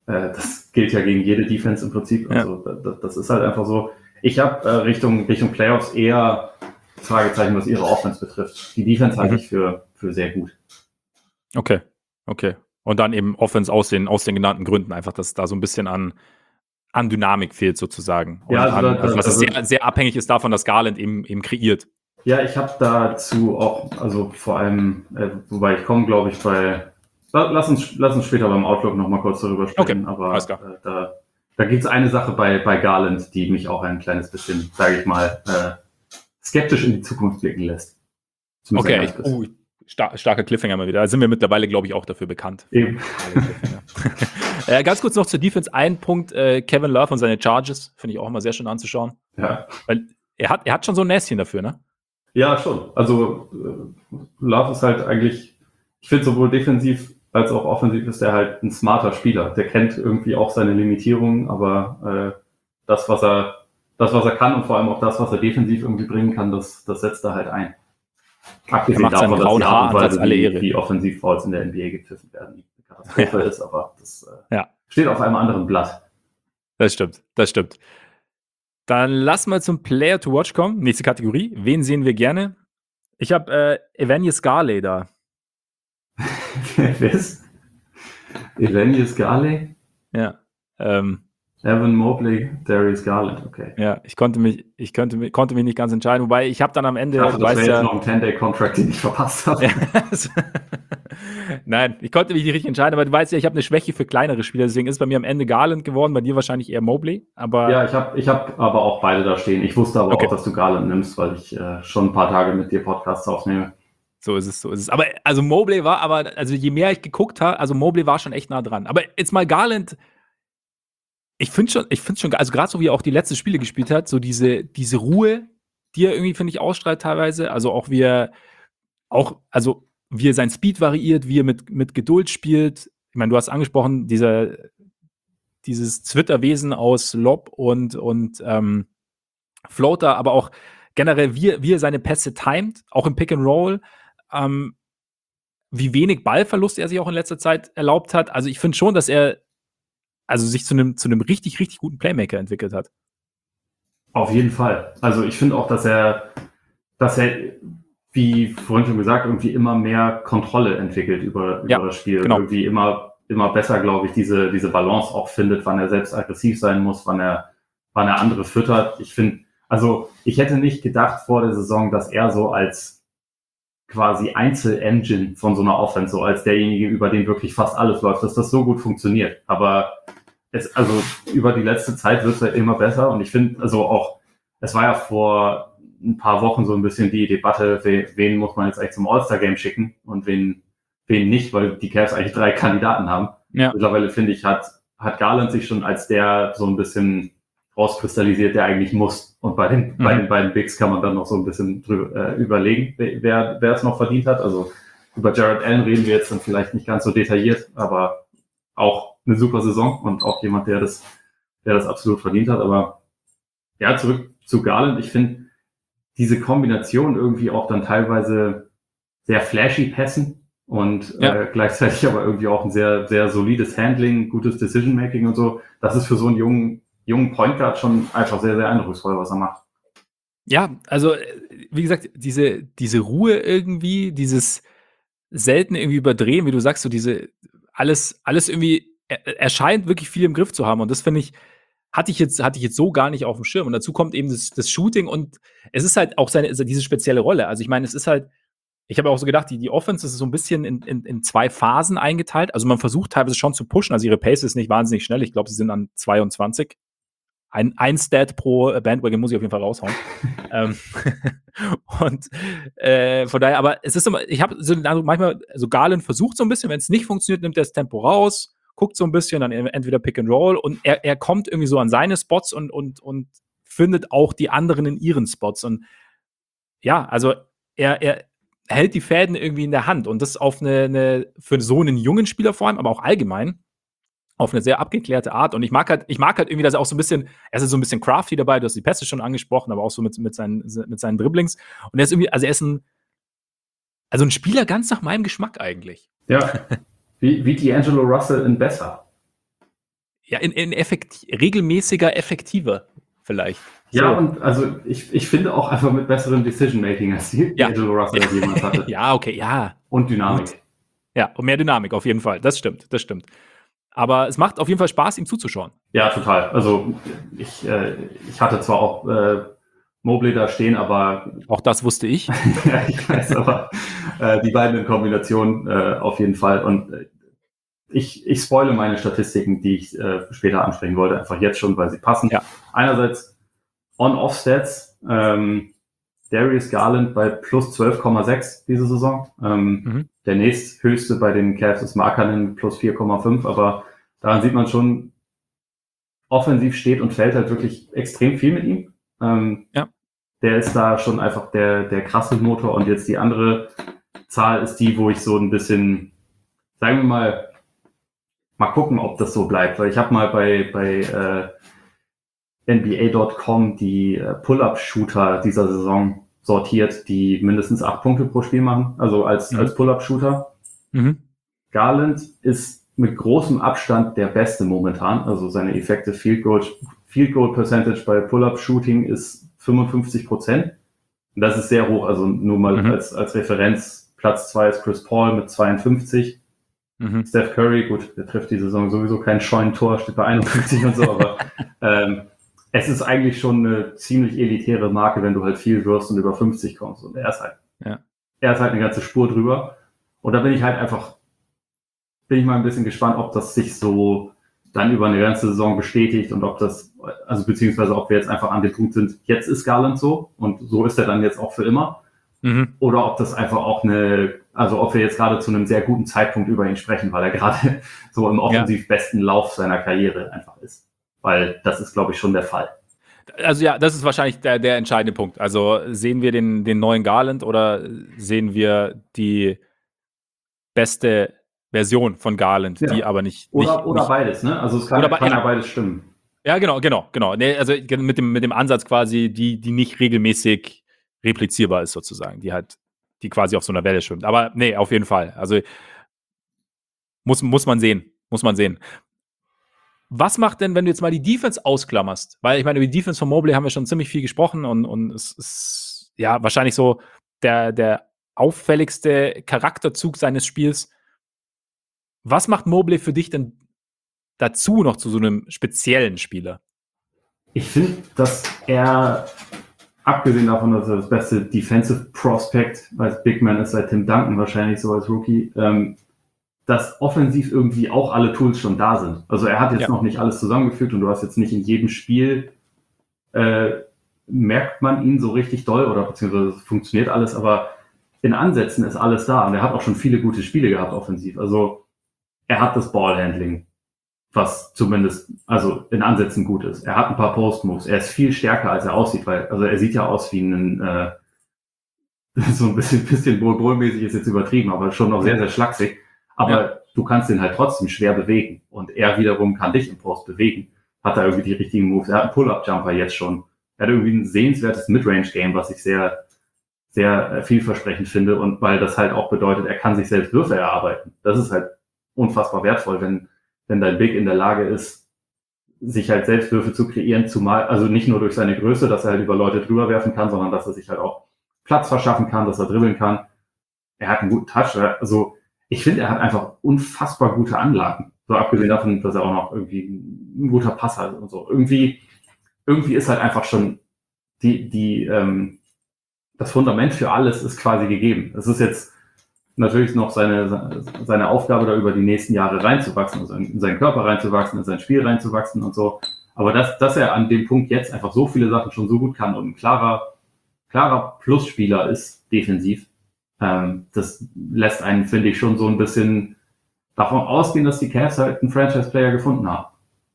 Äh, das gilt ja gegen jede Defense im Prinzip. Ja. Also das, das ist halt einfach so. Ich habe äh, Richtung, Richtung Playoffs eher Fragezeichen, was ihre Offense betrifft. Die Defense halte Mhm. ich für, für sehr gut. Okay, okay. Und dann eben Offense aus den, aus den genannten Gründen einfach, dass da so ein bisschen an, an Dynamik fehlt sozusagen. Und Ja, also an, da- also was da- es sehr, sehr abhängig ist davon, dass Garland eben, eben kreiert. Ja, ich habe dazu auch, also vor allem, äh, wobei ich komme, glaube ich, bei, la- lass uns, lass uns später beim Outlook nochmal kurz darüber sprechen, Okay, aber alles klar. äh, da, da gibt es eine Sache bei, bei Garland, die mich auch ein kleines bisschen, sage ich mal, äh, skeptisch in die Zukunft blicken lässt. Zumindest ein Okay, ganz ich, bisschen. oh, star starker Cliffhanger mal wieder. Da sind wir mittlerweile, glaube ich, auch dafür bekannt. Eben. äh, ganz kurz noch zur Defense. Ein Punkt, äh, Kevin Love und seine Charges, finde ich auch immer sehr schön anzuschauen. Ja. Weil er hat, er hat schon so ein Näschen dafür, ne? Ja, schon. Also äh, Love ist halt eigentlich, ich finde sowohl defensiv als auch offensiv ist er halt ein smarter Spieler. Der kennt irgendwie auch seine Limitierungen, aber äh, das, was er, das, was er kann und vor allem auch das, was er defensiv irgendwie bringen kann, das, das setzt er halt ein. Abgesehen macht seinen davon, dass grauen die Art und Haaransatz Weise, alle wie, Ehre. wie Offensiv-Fouls in der N B A gepfiffen werden, die Katastrophe Ja. ist, aber das äh, Ja. steht auf einem anderen Blatt. Das stimmt, das stimmt. Dann lass mal zum Player to Watch kommen. Nächste Kategorie. Wen sehen wir gerne? Ich habe äh, Evangelos Garley da. Wer ist? Evangelos Garley? Ja. Ähm, Evan Mobley, Darius Garland, okay. ja, ich konnte mich, ich könnte, mich- konnte mich nicht ganz entscheiden, wobei ich habe dann am Ende, Ich dachte, du das weißt wäre jetzt ja, noch ein ten-Day-Contract, den ich verpasst habe. nein, ich konnte mich nicht richtig entscheiden, aber du weißt ja, ich habe eine Schwäche für kleinere Spieler, deswegen ist bei mir am Ende Garland geworden, bei dir wahrscheinlich eher Mobley, aber Ja, ich habe ich hab aber auch beide da stehen. Ich wusste aber Okay. auch, dass du Garland nimmst, weil ich äh, schon ein paar Tage mit dir Podcasts aufnehme. so ist es, so ist es. Aber also Mobley war aber, also je mehr ich geguckt habe, also Mobley war schon echt nah dran. Aber jetzt mal Garland, ich finde schon, ich finde schon, also gerade so wie er auch die letzten Spiele gespielt hat, so diese, diese Ruhe, die er irgendwie, finde ich, ausstrahlt teilweise. Also auch wie er, auch, also wie er sein Speed variiert, wie er mit, mit Geduld spielt. Ich meine, du hast angesprochen, dieser, dieses Twitter-Wesen aus Lob und, und ähm, Floater, aber auch generell, wie, er- wie er seine Pässe timet, auch im Pick and Roll. Ähm, wie wenig Ballverlust er sich auch in letzter Zeit erlaubt hat. Also ich finde schon, dass er also sich zu einem zu einem richtig, richtig guten Playmaker entwickelt hat. Auf jeden Fall. Also ich finde auch, dass er, dass er, wie vorhin schon gesagt, irgendwie immer mehr Kontrolle entwickelt über, Ja, über das Spiel. genau. Irgendwie immer, immer besser, glaube ich, diese, diese Balance auch findet, wann er selbst aggressiv sein muss, wann er, wann er andere füttert. Ich finde, also ich hätte nicht gedacht vor der Saison, dass er so als quasi Einzel-Engine von so einer Offense, so als derjenige, über den wirklich fast alles läuft, dass das so gut funktioniert. Aber es, also über die letzte Zeit wird es halt immer besser und ich finde, also auch, es war ja vor ein paar Wochen so ein bisschen die Debatte, wen muss man jetzt eigentlich zum All-Star-Game schicken und wen, wen nicht, weil die Cavs eigentlich drei Kandidaten haben. Ja. Mittlerweile, finde ich, hat, hat Garland sich schon als der so ein bisschen rauskristallisiert, der eigentlich muss. Und bei den, Mhm. bei den beiden Bigs kann man dann noch so ein bisschen drüber, äh, überlegen, wer, wer es noch verdient hat. Also über Jared Allen reden wir jetzt dann vielleicht nicht ganz so detailliert, aber auch eine super Saison und auch jemand, der das, der das absolut verdient hat. Aber ja, zurück zu Garland. Ich finde diese Kombination irgendwie auch dann teilweise sehr flashy Pässen und Ja. äh, gleichzeitig aber irgendwie auch ein sehr, sehr solides Handling, gutes Decision-Making und so. Das ist für so einen jungen, jungen Point Guard schon einfach sehr, sehr eindrucksvoll, was er macht. Ja, also äh, wie gesagt, diese, diese Ruhe irgendwie, dieses selten irgendwie überdrehen, wie du sagst, so diese alles, alles irgendwie, er, er scheint wirklich viel im Griff zu haben. Und das finde ich, hatte ich jetzt, hatte ich jetzt so gar nicht auf dem Schirm. Und dazu kommt eben das, das Shooting und es ist halt auch seine, diese spezielle Rolle. Also ich meine, es ist halt, ich habe auch so gedacht, die, die Offense ist so ein bisschen in, in, in zwei Phasen eingeteilt. Also man versucht teilweise schon zu pushen. Also ihre Pace ist nicht wahnsinnig schnell. Ich glaube, sie sind an zweiundzwanzig. Ein, ein Stat pro Bandwagon muss ich auf jeden Fall raushauen. ähm, und äh, von daher, aber es ist immer, ich habe so den Eindruck, manchmal, also Garland versucht so ein bisschen, wenn es nicht funktioniert, nimmt er das Tempo raus, guckt so ein bisschen, dann entweder Pick and Roll und er, er kommt irgendwie so an seine Spots und, und, und findet auch die anderen in ihren Spots. Und ja, also er, er hält die Fäden irgendwie in der Hand und das auf eine, eine für so einen jungen Spieler vor allem, aber auch allgemein auf eine sehr abgeklärte Art. Und ich mag halt, ich mag halt irgendwie, dass er auch so ein bisschen, er ist so ein bisschen crafty dabei, du hast die Pässe schon angesprochen, aber auch so mit, mit, seinen, mit seinen Dribblings. Und er ist irgendwie, also er ist ein, also ein Spieler ganz nach meinem Geschmack eigentlich. Ja, wie, wie D'Angelo Russell in besser. ja, in, in effekt, regelmäßiger, effektiver vielleicht. Ja, So. und also ich, ich finde auch einfach mit besserem Decision-Making, als die Ja. D'Angelo Russell das jemals hatte. Ja, okay, ja. Und Dynamik. Gut. Ja, und mehr Dynamik auf jeden Fall. Das stimmt, das stimmt. Aber es macht auf jeden Fall Spaß, ihm zuzuschauen. Ja, total. Also ich, äh, ich hatte zwar auch äh, Mobley da stehen, aber Auch das wusste ich. ja, ich weiß, aber äh, die beiden in Kombination äh, auf jeden Fall. Und äh, ich, ich spoile meine Statistiken, die ich äh, später ansprechen wollte, einfach jetzt schon, weil sie passen. Ja. Einerseits On-Off-Stats, ähm, Darius Garland bei plus zwölf Komma sechs diese Saison. Ähm, Mhm. Der nächsthöchste bei den Cavs ist Markkanen plus vier Komma fünf, aber daran sieht man schon, offensiv steht und fällt halt wirklich extrem viel mit ihm. Ähm, Ja. Der ist da schon einfach der, der krasse Motor, und jetzt die andere Zahl ist die, wo ich so ein bisschen, sagen wir mal, mal gucken, ob das so bleibt, weil ich habe mal bei, bei äh, N B A Punkt com die äh, Pull-Up-Shooter dieser Saison sortiert, die mindestens acht Punkte pro Spiel machen, also als, Mhm. als Pull-Up-Shooter. Mhm. Garland ist mit großem Abstand der Beste momentan, also seine Effective Field Goal, Field Goal Percentage bei Pull-Up-Shooting ist fünfundfünfzig Prozent. Das ist sehr hoch, also nur mal Mhm. als, als Referenz. Platz zwei ist Chris Paul mit zweiundfünfzig. Mhm. Steph Curry, gut, der trifft die Saison sowieso kein Scheunentor, steht bei einundfünfzig und so, aber ähm, es ist eigentlich schon eine ziemlich elitäre Marke, wenn du halt viel wirst und über fünfzig kommst. Und er ist halt, Ja. er ist halt eine ganze Spur drüber. Und da bin ich halt einfach, bin ich mal ein bisschen gespannt, ob das sich so dann über eine ganze Saison bestätigt und ob das, also beziehungsweise ob wir jetzt einfach an dem Punkt sind, jetzt ist Garland so und so ist er dann jetzt auch für immer. Mhm. Oder ob das einfach auch eine, also ob wir jetzt gerade zu einem sehr guten Zeitpunkt über ihn sprechen, weil er gerade so im offensiv besten Lauf seiner Karriere einfach ist. Weil das ist, glaube ich, schon der Fall. Also ja, das ist wahrscheinlich der, der entscheidende Punkt. Also sehen wir den, den neuen Garland oder sehen wir die beste Version von Garland, Ja. die aber nicht. Oder, nicht, oder nicht beides, ne? Also es kann, Oder be- kann ja. ja. beides stimmen. Ja, genau, genau, genau. Nee, also mit dem, mit dem Ansatz quasi, die, die nicht regelmäßig replizierbar ist, sozusagen, die halt, die quasi auf so einer Welle schwimmt. Aber nee, auf jeden Fall. Also muss, muss man sehen. Muss man sehen. Was macht denn, wenn du jetzt mal die Defense ausklammerst? Weil ich meine, über die Defense von Mobley haben wir schon ziemlich viel gesprochen und, und es ist ja wahrscheinlich so der, der auffälligste Charakterzug seines Spiels. Was macht Mobley für dich denn dazu noch zu so einem speziellen Spieler? Ich finde, dass er, abgesehen davon, dass er das beste Defensive Prospect als Big Man ist, seit Tim Duncan wahrscheinlich so als Rookie, ähm, dass offensiv irgendwie auch alle Tools schon da sind. Also er hat jetzt Ja. noch nicht alles zusammengefügt und du hast jetzt nicht in jedem Spiel äh, merkt man ihn so richtig doll oder beziehungsweise funktioniert alles, aber in Ansätzen ist alles da und er hat auch schon viele gute Spiele gehabt offensiv. Also er hat das Ballhandling, was zumindest also in Ansätzen gut ist. Er hat ein paar Post-Moves. Er ist viel stärker, als er aussieht, weil also er sieht ja aus wie ein äh, so ein bisschen, bisschen Bull-Bull-mäßig ist jetzt übertrieben, aber schon noch sehr, sehr schlaksig. Aber ja. Du kannst ihn halt trotzdem schwer bewegen. Und er wiederum kann dich im Post bewegen. Hat da irgendwie die richtigen Moves. Er hat einen Pull-Up-Jumper jetzt schon. Er hat irgendwie ein sehenswertes Midrange-Game, was ich sehr, sehr vielversprechend finde. Und weil das halt auch bedeutet, er kann sich selbst Würfe erarbeiten. Das ist halt unfassbar wertvoll, wenn, wenn dein Big in der Lage ist, sich halt selbst Würfe zu kreieren, zumal, also nicht nur durch seine Größe, dass er halt über Leute drüber werfen kann, sondern dass er sich halt auch Platz verschaffen kann, dass er dribbeln kann. Er hat einen guten Touch. Also ich finde, er hat einfach unfassbar gute Anlagen. So abgesehen davon, dass er auch noch irgendwie ein guter Passer ist und so. Irgendwie, irgendwie ist halt einfach schon die, die, ähm, das Fundament für alles ist quasi gegeben. Es ist jetzt natürlich noch seine, seine Aufgabe, da über die nächsten Jahre reinzuwachsen, also in seinen Körper reinzuwachsen, in sein Spiel reinzuwachsen und so. Aber dass, dass er an dem Punkt jetzt einfach so viele Sachen schon so gut kann und ein klarer, klarer Plusspieler ist, defensiv, ähm, das lässt einen, finde ich, schon so ein bisschen davon ausgehen, dass die Cavs halt einen Franchise-Player gefunden haben.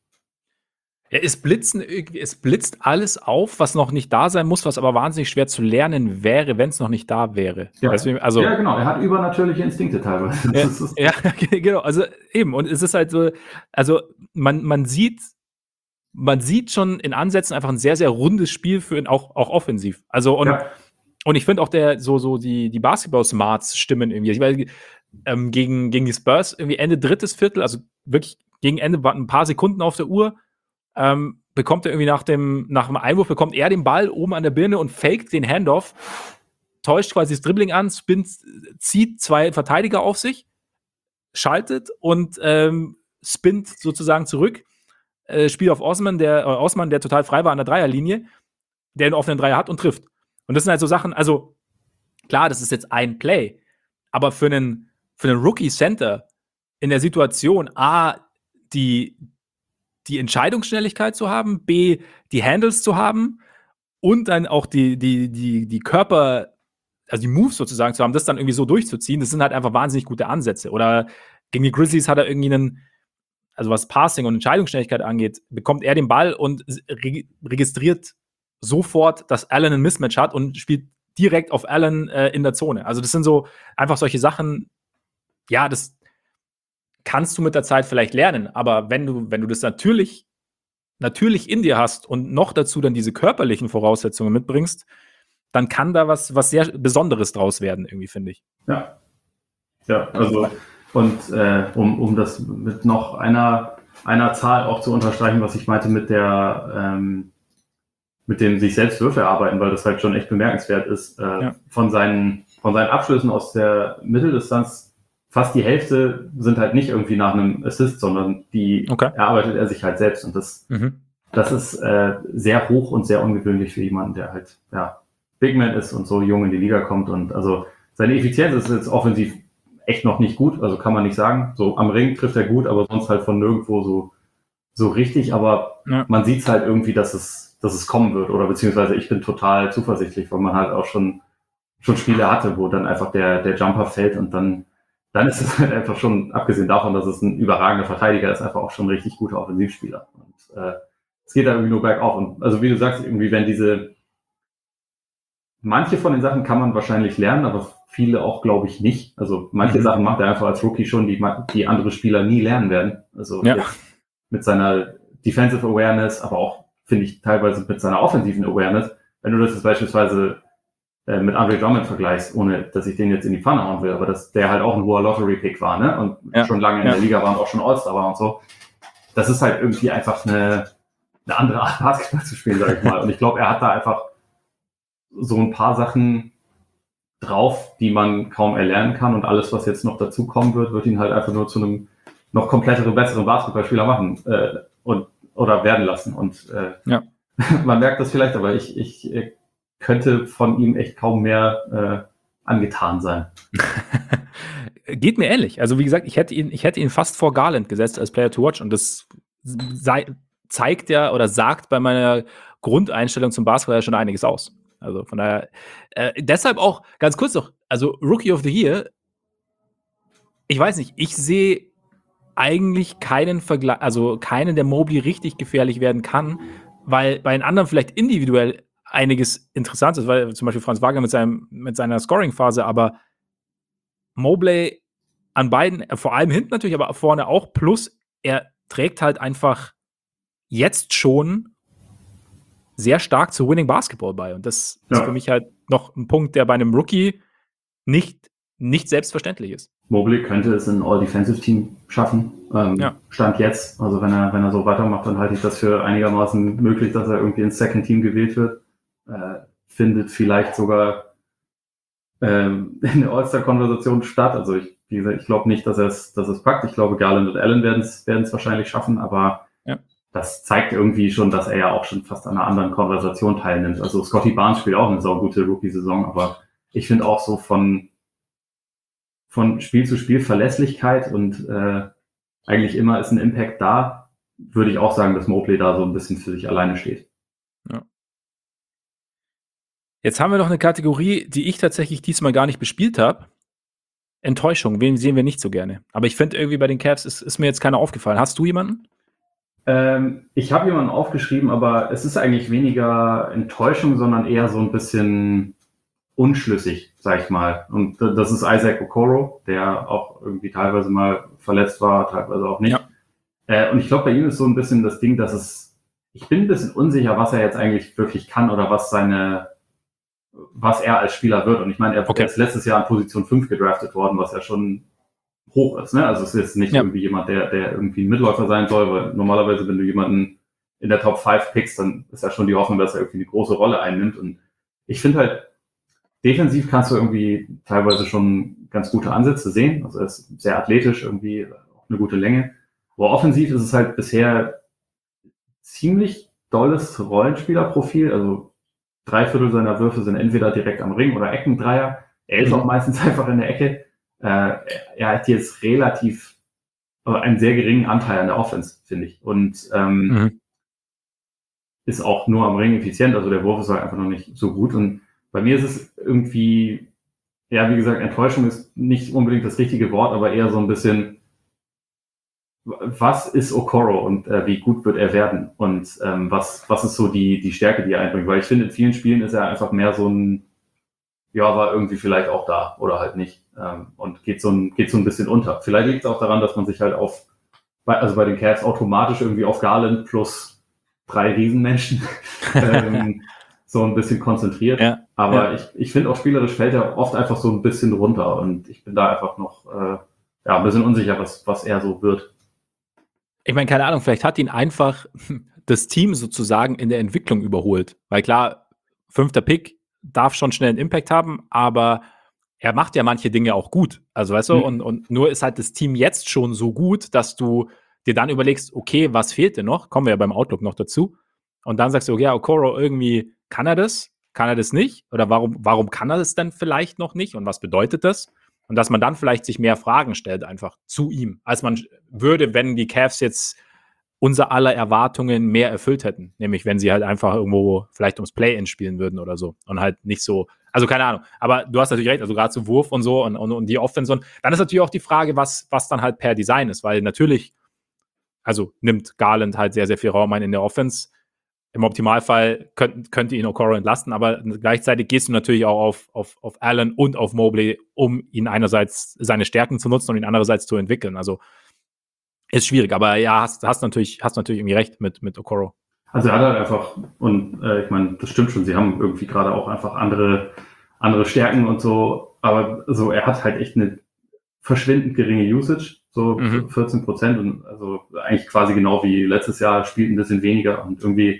Ja, es blitzen irgendwie, es blitzt alles auf, was noch nicht da sein muss, was aber wahnsinnig schwer zu lernen wäre, wenn es noch nicht da wäre. Ja. Weißt du, also, ja, genau, er hat übernatürliche Instinkte teilweise. Ja, ja, genau, also eben, und es ist halt so, also man, man sieht, man sieht schon in Ansätzen einfach ein sehr, sehr rundes Spiel für ihn, auch, auch offensiv. Also, und, ja. und ich finde auch der, so, so die, die Basketball-Smarts stimmen irgendwie. Weil ähm, gegen, gegen die Spurs irgendwie Ende drittes Viertel, also wirklich gegen Ende waren ein paar Sekunden auf der Uhr, ähm, bekommt er irgendwie nach dem, nach dem Einwurf, bekommt er den Ball oben an der Birne und faked den Handoff, täuscht quasi das Dribbling an, spinnt, zieht zwei Verteidiger auf sich, schaltet und ähm, spinnt sozusagen zurück, äh, spielt auf Osman, der, äh, Osman, der total frei war an der Dreierlinie, der einen offenen Dreier hat und trifft. Und das sind halt so Sachen, also klar, das ist jetzt ein Play, aber für einen, für einen Rookie-Center in der Situation, A, die, die Entscheidungsschnelligkeit zu haben, B, die Handles zu haben und dann auch die, die, die, die Körper, also die Moves sozusagen zu haben, das dann irgendwie so durchzuziehen, das sind halt einfach wahnsinnig gute Ansätze. Oder gegen die Grizzlies hat er irgendwie einen, also was Passing und Entscheidungsschnelligkeit angeht, bekommt er den Ball und re- registriert sofort, dass Allen ein Mismatch hat und spielt direkt auf Allen äh, in der Zone. Also das sind so einfach solche Sachen, ja, das kannst du mit der Zeit vielleicht lernen, aber wenn du, wenn du das natürlich, natürlich in dir hast und noch dazu dann diese körperlichen Voraussetzungen mitbringst, dann kann da was, was sehr Besonderes draus werden, irgendwie, finde ich. Ja. Ja, also, und äh, um, um das mit noch einer, einer Zahl auch zu unterstreichen, was ich meinte mit der, ähm, mit dem sich selbst Würfe erarbeiten, weil das halt schon echt bemerkenswert ist, äh, ja. von seinen, von seinen Abschlüssen aus der Mitteldistanz, fast die Hälfte sind halt nicht irgendwie nach einem Assist, sondern die okay. erarbeitet er sich halt selbst. Und das, mhm. das ist äh, sehr hoch und sehr ungewöhnlich für jemanden, der halt ja, Big Man ist und so jung in die Liga kommt. Und also seine Effizienz ist jetzt offensiv echt noch nicht gut, also kann man nicht sagen. So am Ring trifft er gut, aber sonst halt von nirgendwo so, so richtig. Aber ja. man sieht es halt irgendwie, dass es, dass es kommen wird. Oder beziehungsweise ich bin total zuversichtlich, weil man halt auch schon, schon Spiele hatte, wo dann einfach der, der Jumper fällt und dann dann ist es halt einfach schon, abgesehen davon, dass es ein überragender Verteidiger ist, einfach auch schon ein richtig guter Offensivspieler. Und äh, es geht da irgendwie nur bergauf. Und also wie du sagst, irgendwie, wenn diese, manche von den Sachen kann man wahrscheinlich lernen, aber viele auch, glaube ich, nicht. Also manche mhm. Sachen macht er einfach als Rookie schon, die, die andere Spieler nie lernen werden. Also ja. mit seiner Defensive Awareness, aber auch, finde ich, teilweise mit seiner offensiven Awareness. Wenn du das jetzt beispielsweise mit Andre Drummond vergleichst, ohne dass ich den jetzt in die Pfanne hauen will, aber dass der halt auch ein hoher Lottery-Pick war, ne? Und ja, schon lange in ja. der Liga war und auch schon All-Star war und so. Das ist halt irgendwie einfach eine, eine andere Art, Basketball zu spielen, sag ich mal. Und ich glaube, er hat da einfach so ein paar Sachen drauf, die man kaum erlernen kann und alles, was jetzt noch dazu kommen wird, wird ihn halt einfach nur zu einem noch kompletteren, besseren Basketballspieler machen äh, und oder werden lassen. Und äh, ja. man merkt das vielleicht, aber ich, ich könnte von ihm echt kaum mehr äh, angetan sein. Geht mir ähnlich. Also wie gesagt, ich hätte ihn, ich hätte ihn fast vor Garland gesetzt als Player to Watch und das sei, zeigt ja oder sagt bei meiner Grundeinstellung zum Basketball ja schon einiges aus. Also von daher, äh, deshalb auch ganz kurz noch, also Rookie of the Year, ich weiß nicht, ich sehe eigentlich keinen Vergleich, also keinen, der Mobley richtig gefährlich werden kann, weil bei den anderen vielleicht individuell einiges Interessantes, weil zum Beispiel Franz Wagner mit, seinem, mit seiner Scoring-Phase, aber Mobley an beiden, vor allem hinten natürlich, aber vorne auch, plus er trägt halt einfach jetzt schon sehr stark zu Winning Basketball bei und das ja. ist für mich halt noch ein Punkt, der bei einem Rookie nicht, nicht selbstverständlich ist. Mobley könnte es in ein All-Defensive-Team schaffen, ähm, ja. Stand jetzt, also wenn er, wenn er so weitermacht, dann halte ich das für einigermaßen möglich, dass er irgendwie ins Second-Team gewählt wird. Äh, findet vielleicht sogar ähm, in der All-Star-Konversation statt. Also ich, wie gesagt, ich glaube nicht, dass er es dass es packt. Ich glaube, Garland und Allen werden es werden es wahrscheinlich schaffen, aber ja. das zeigt irgendwie schon, dass er ja auch schon fast an einer anderen Konversation teilnimmt. Also Scotty Barnes spielt auch eine saugute Rookie-Saison, aber ich finde auch so von von Spiel zu Spiel Verlässlichkeit und äh, eigentlich immer ist ein Impact da, würde ich auch sagen, dass Mobley da so ein bisschen für sich alleine steht. Ja. Jetzt haben wir noch eine Kategorie, die ich tatsächlich diesmal gar nicht bespielt habe. Enttäuschung, wen sehen wir nicht so gerne? Aber ich finde irgendwie bei den Cavs ist, ist mir jetzt keiner aufgefallen. Hast du jemanden? Ähm, ich habe jemanden aufgeschrieben, aber es ist eigentlich weniger Enttäuschung, sondern eher so ein bisschen unschlüssig, sag ich mal. Und das ist Isaac Okoro, der auch irgendwie teilweise mal verletzt war, teilweise auch nicht. Ja. Äh, und ich glaube, bei ihm ist so ein bisschen das Ding, dass es, ich bin ein bisschen unsicher, was er jetzt eigentlich wirklich kann oder was seine, was er als Spieler wird. Und ich meine, er, okay. er ist letztes Jahr an Position fünf gedraftet worden, was ja schon hoch ist. Ne? Also es ist jetzt nicht Ja. irgendwie jemand, der, der irgendwie ein Mitläufer sein soll, weil normalerweise, wenn du jemanden in der Top fünf pickst, dann ist ja schon die Hoffnung, dass er irgendwie eine große Rolle einnimmt. Und ich finde halt, defensiv kannst du irgendwie teilweise schon ganz gute Ansätze sehen. Also er ist sehr athletisch, irgendwie auch eine gute Länge. Aber offensiv ist es halt bisher ziemlich dolles Rollenspielerprofil. Also drei Viertel seiner Würfe sind entweder direkt am Ring oder Eckendreier. Er ist Mhm. auch meistens einfach in der Ecke. Äh, er hat jetzt relativ äh, einen sehr geringen Anteil an der Offense, finde ich. Und ähm, Mhm. ist auch nur am Ring effizient. Also der Wurf ist halt einfach noch nicht so gut. Und bei mir ist es irgendwie, ja, wie gesagt, Enttäuschung ist nicht unbedingt das richtige Wort, aber eher so ein bisschen, was ist Okoro und äh, wie gut wird er werden? Und ähm, was, was ist so die, die Stärke, die er einbringt? Weil ich finde, in vielen Spielen ist er einfach mehr so ein, ja, war irgendwie vielleicht auch da oder halt nicht. Ähm, und geht so, ein, geht so ein bisschen unter. Vielleicht liegt es auch daran, dass man sich halt auf, bei, also bei den Cavs automatisch irgendwie auf Garland plus drei Riesenmenschen ähm, so ein bisschen konzentriert. Ja, Aber ja. ich, ich finde auch spielerisch fällt er oft einfach so ein bisschen runter und ich bin da einfach noch äh, ja, ein bisschen unsicher, was, was er so wird. Ich meine, keine Ahnung, vielleicht hat ihn einfach das Team sozusagen in der Entwicklung überholt. Weil klar, fünfter Pick darf schon schnell einen Impact haben, aber er macht ja manche Dinge auch gut. Also weißt du, Mhm. und, und nur ist halt das Team jetzt schon so gut, dass du dir dann überlegst, okay, was fehlt denn noch? Kommen wir ja beim Outlook noch dazu. Und dann sagst du, okay, ja, Okoro, irgendwie kann er das, kann er das nicht? Oder warum, warum kann er das denn vielleicht noch nicht? Und was bedeutet das? Und dass man dann vielleicht sich mehr Fragen stellt einfach zu ihm, als man würde, wenn die Cavs jetzt unser aller Erwartungen mehr erfüllt hätten. Nämlich, wenn sie halt einfach irgendwo vielleicht ums Play-In spielen würden oder so. Und halt nicht so, also keine Ahnung. Aber du hast natürlich recht, also gerade so Wurf und so und, und, und die Offense. Und dann ist natürlich auch die Frage, was, was dann halt per Design ist. Weil natürlich, also nimmt Garland halt sehr, sehr viel Raum ein in der Offense. Im Optimalfall könnt, könnte ihn Okoro entlasten, aber gleichzeitig gehst du natürlich auch auf, auf, auf Allen und auf Mobley, um ihn einerseits seine Stärken zu nutzen und ihn andererseits zu entwickeln. Also ist schwierig, aber ja, hast, hast, natürlich, hast natürlich irgendwie recht mit, mit Okoro. Also er hat halt einfach, und äh, ich meine, das stimmt schon, sie haben irgendwie gerade auch einfach andere, andere Stärken und so, aber so er hat halt echt eine verschwindend geringe Usage, so Mhm. vierzehn Prozent und also eigentlich quasi genau wie letztes Jahr, spielt ein bisschen weniger und irgendwie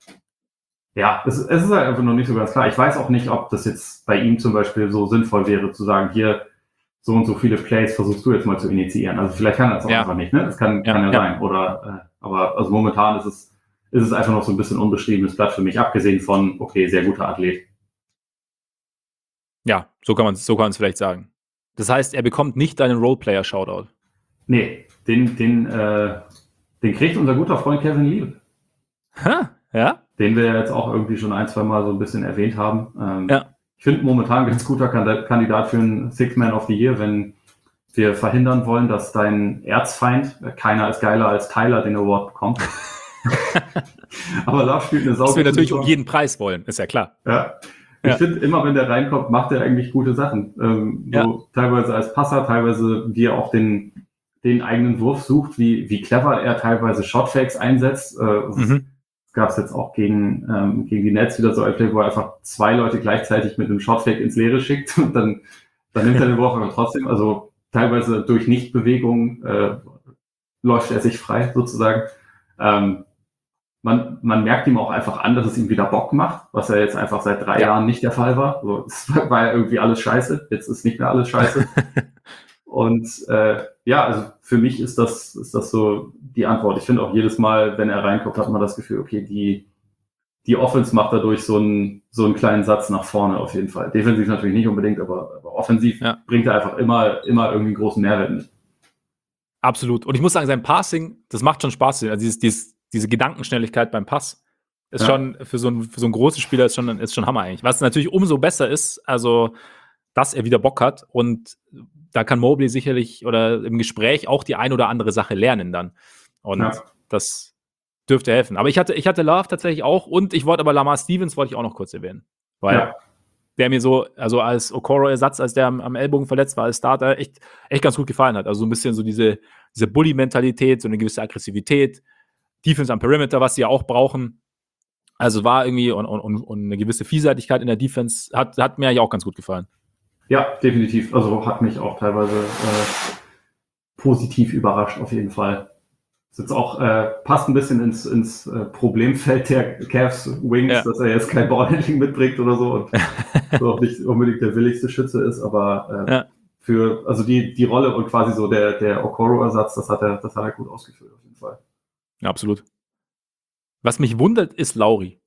ja, es, es ist halt einfach noch nicht so ganz klar. Ich weiß auch nicht, ob das jetzt bei ihm zum Beispiel so sinnvoll wäre, zu sagen, hier, so und so viele Plays versuchst du jetzt mal zu initiieren. Also vielleicht kann er das auch Ja. einfach nicht, ne? Das kann Ja, kann ja, ja. sein. Oder, äh, aber also momentan ist es, ist es einfach noch so ein bisschen unbeschriebenes Blatt für mich, abgesehen von, okay, sehr guter Athlet. Ja, so kann man es so kann man's vielleicht sagen. Das heißt, er bekommt nicht deinen Roleplayer-Shoutout. Nee, den, den, äh, den kriegt unser guter Freund Kevin Lieb, Ha, ja? den wir jetzt auch irgendwie schon ein, zwei Mal so ein bisschen erwähnt haben. Ähm, Ja. Ich finde momentan ein ganz guter Kandidat für einen Six Man of the Year, wenn wir verhindern wollen, dass dein Erzfeind, keiner ist geiler als Tyler, den Award bekommt. Aber Love spielt eine Was wir saugute natürlich um Saison. jeden Preis wollen, ist ja klar. Ja. Ich Ja. finde, immer wenn der reinkommt, macht er eigentlich gute Sachen. Ähm, Ja. so teilweise als Passer, teilweise wie er auch den, den eigenen Wurf sucht, wie, wie clever er teilweise Shotfakes einsetzt. Äh, Mhm. Das gab es jetzt auch gegen, ähm, gegen die Nets wieder so ein Play, wo er einfach zwei Leute gleichzeitig mit einem Shotfake ins Leere schickt und dann, dann nimmt er den Wurf aber trotzdem. Also teilweise durch Nichtbewegung äh, läuft er sich frei sozusagen. Ähm, man, man merkt ihm auch einfach an, dass es ihm wieder Bock macht, was ja jetzt einfach seit drei Ja. Jahren nicht der Fall war. So, es war ja irgendwie alles scheiße, jetzt ist nicht mehr alles scheiße. Und äh, ja, also für mich ist das, ist das so die Antwort. Ich finde auch jedes Mal, wenn er reinkommt, hat man das Gefühl, okay, die, die Offense macht dadurch so einen, so einen kleinen Satz nach vorne auf jeden Fall. Defensiv natürlich nicht unbedingt, aber, aber offensiv Ja. bringt er einfach immer, immer irgendwie einen großen Mehrwert mit. Absolut. Und ich muss sagen, sein Passing, das macht schon Spaß. Also dieses, dieses, diese Gedankenschnelligkeit beim Pass ist Ja. schon für so, einen, für so einen großen Spieler ist schon, ist schon Hammer eigentlich. Was natürlich umso besser ist, also dass er wieder Bock hat und da kann Mobley sicherlich oder im Gespräch auch die ein oder andere Sache lernen dann. Und Ja. das dürfte helfen. Aber ich hatte, ich hatte Love tatsächlich auch und ich wollte aber Lamar Stevens wollte ich auch noch kurz erwähnen. Weil Ja. der mir so, also als Okoro-Ersatz, als der am, am Ellbogen verletzt war, als Starter, echt, echt ganz gut gefallen hat. Also so ein bisschen so diese, diese Bully-Mentalität, so eine gewisse Aggressivität, Defense am Perimeter, was sie ja auch brauchen. Also war irgendwie und, und, und eine gewisse Vielseitigkeit in der Defense, hat, hat mir eigentlich auch ganz gut gefallen. Ja, definitiv. Also hat mich auch teilweise äh, positiv überrascht auf jeden Fall. Ist jetzt auch, äh, passt ein bisschen ins, ins äh, Problemfeld der Cavs Wings, ja. dass er jetzt kein Ballhandling mitbringt oder so und so auch nicht unbedingt der willigste Schütze ist, aber äh, ja. für, also die, die Rolle und quasi so der, der Okoro-Ersatz, das hat er, das hat er gut ausgeführt auf jeden Fall. Ja, absolut. Was mich wundert, ist Lauri.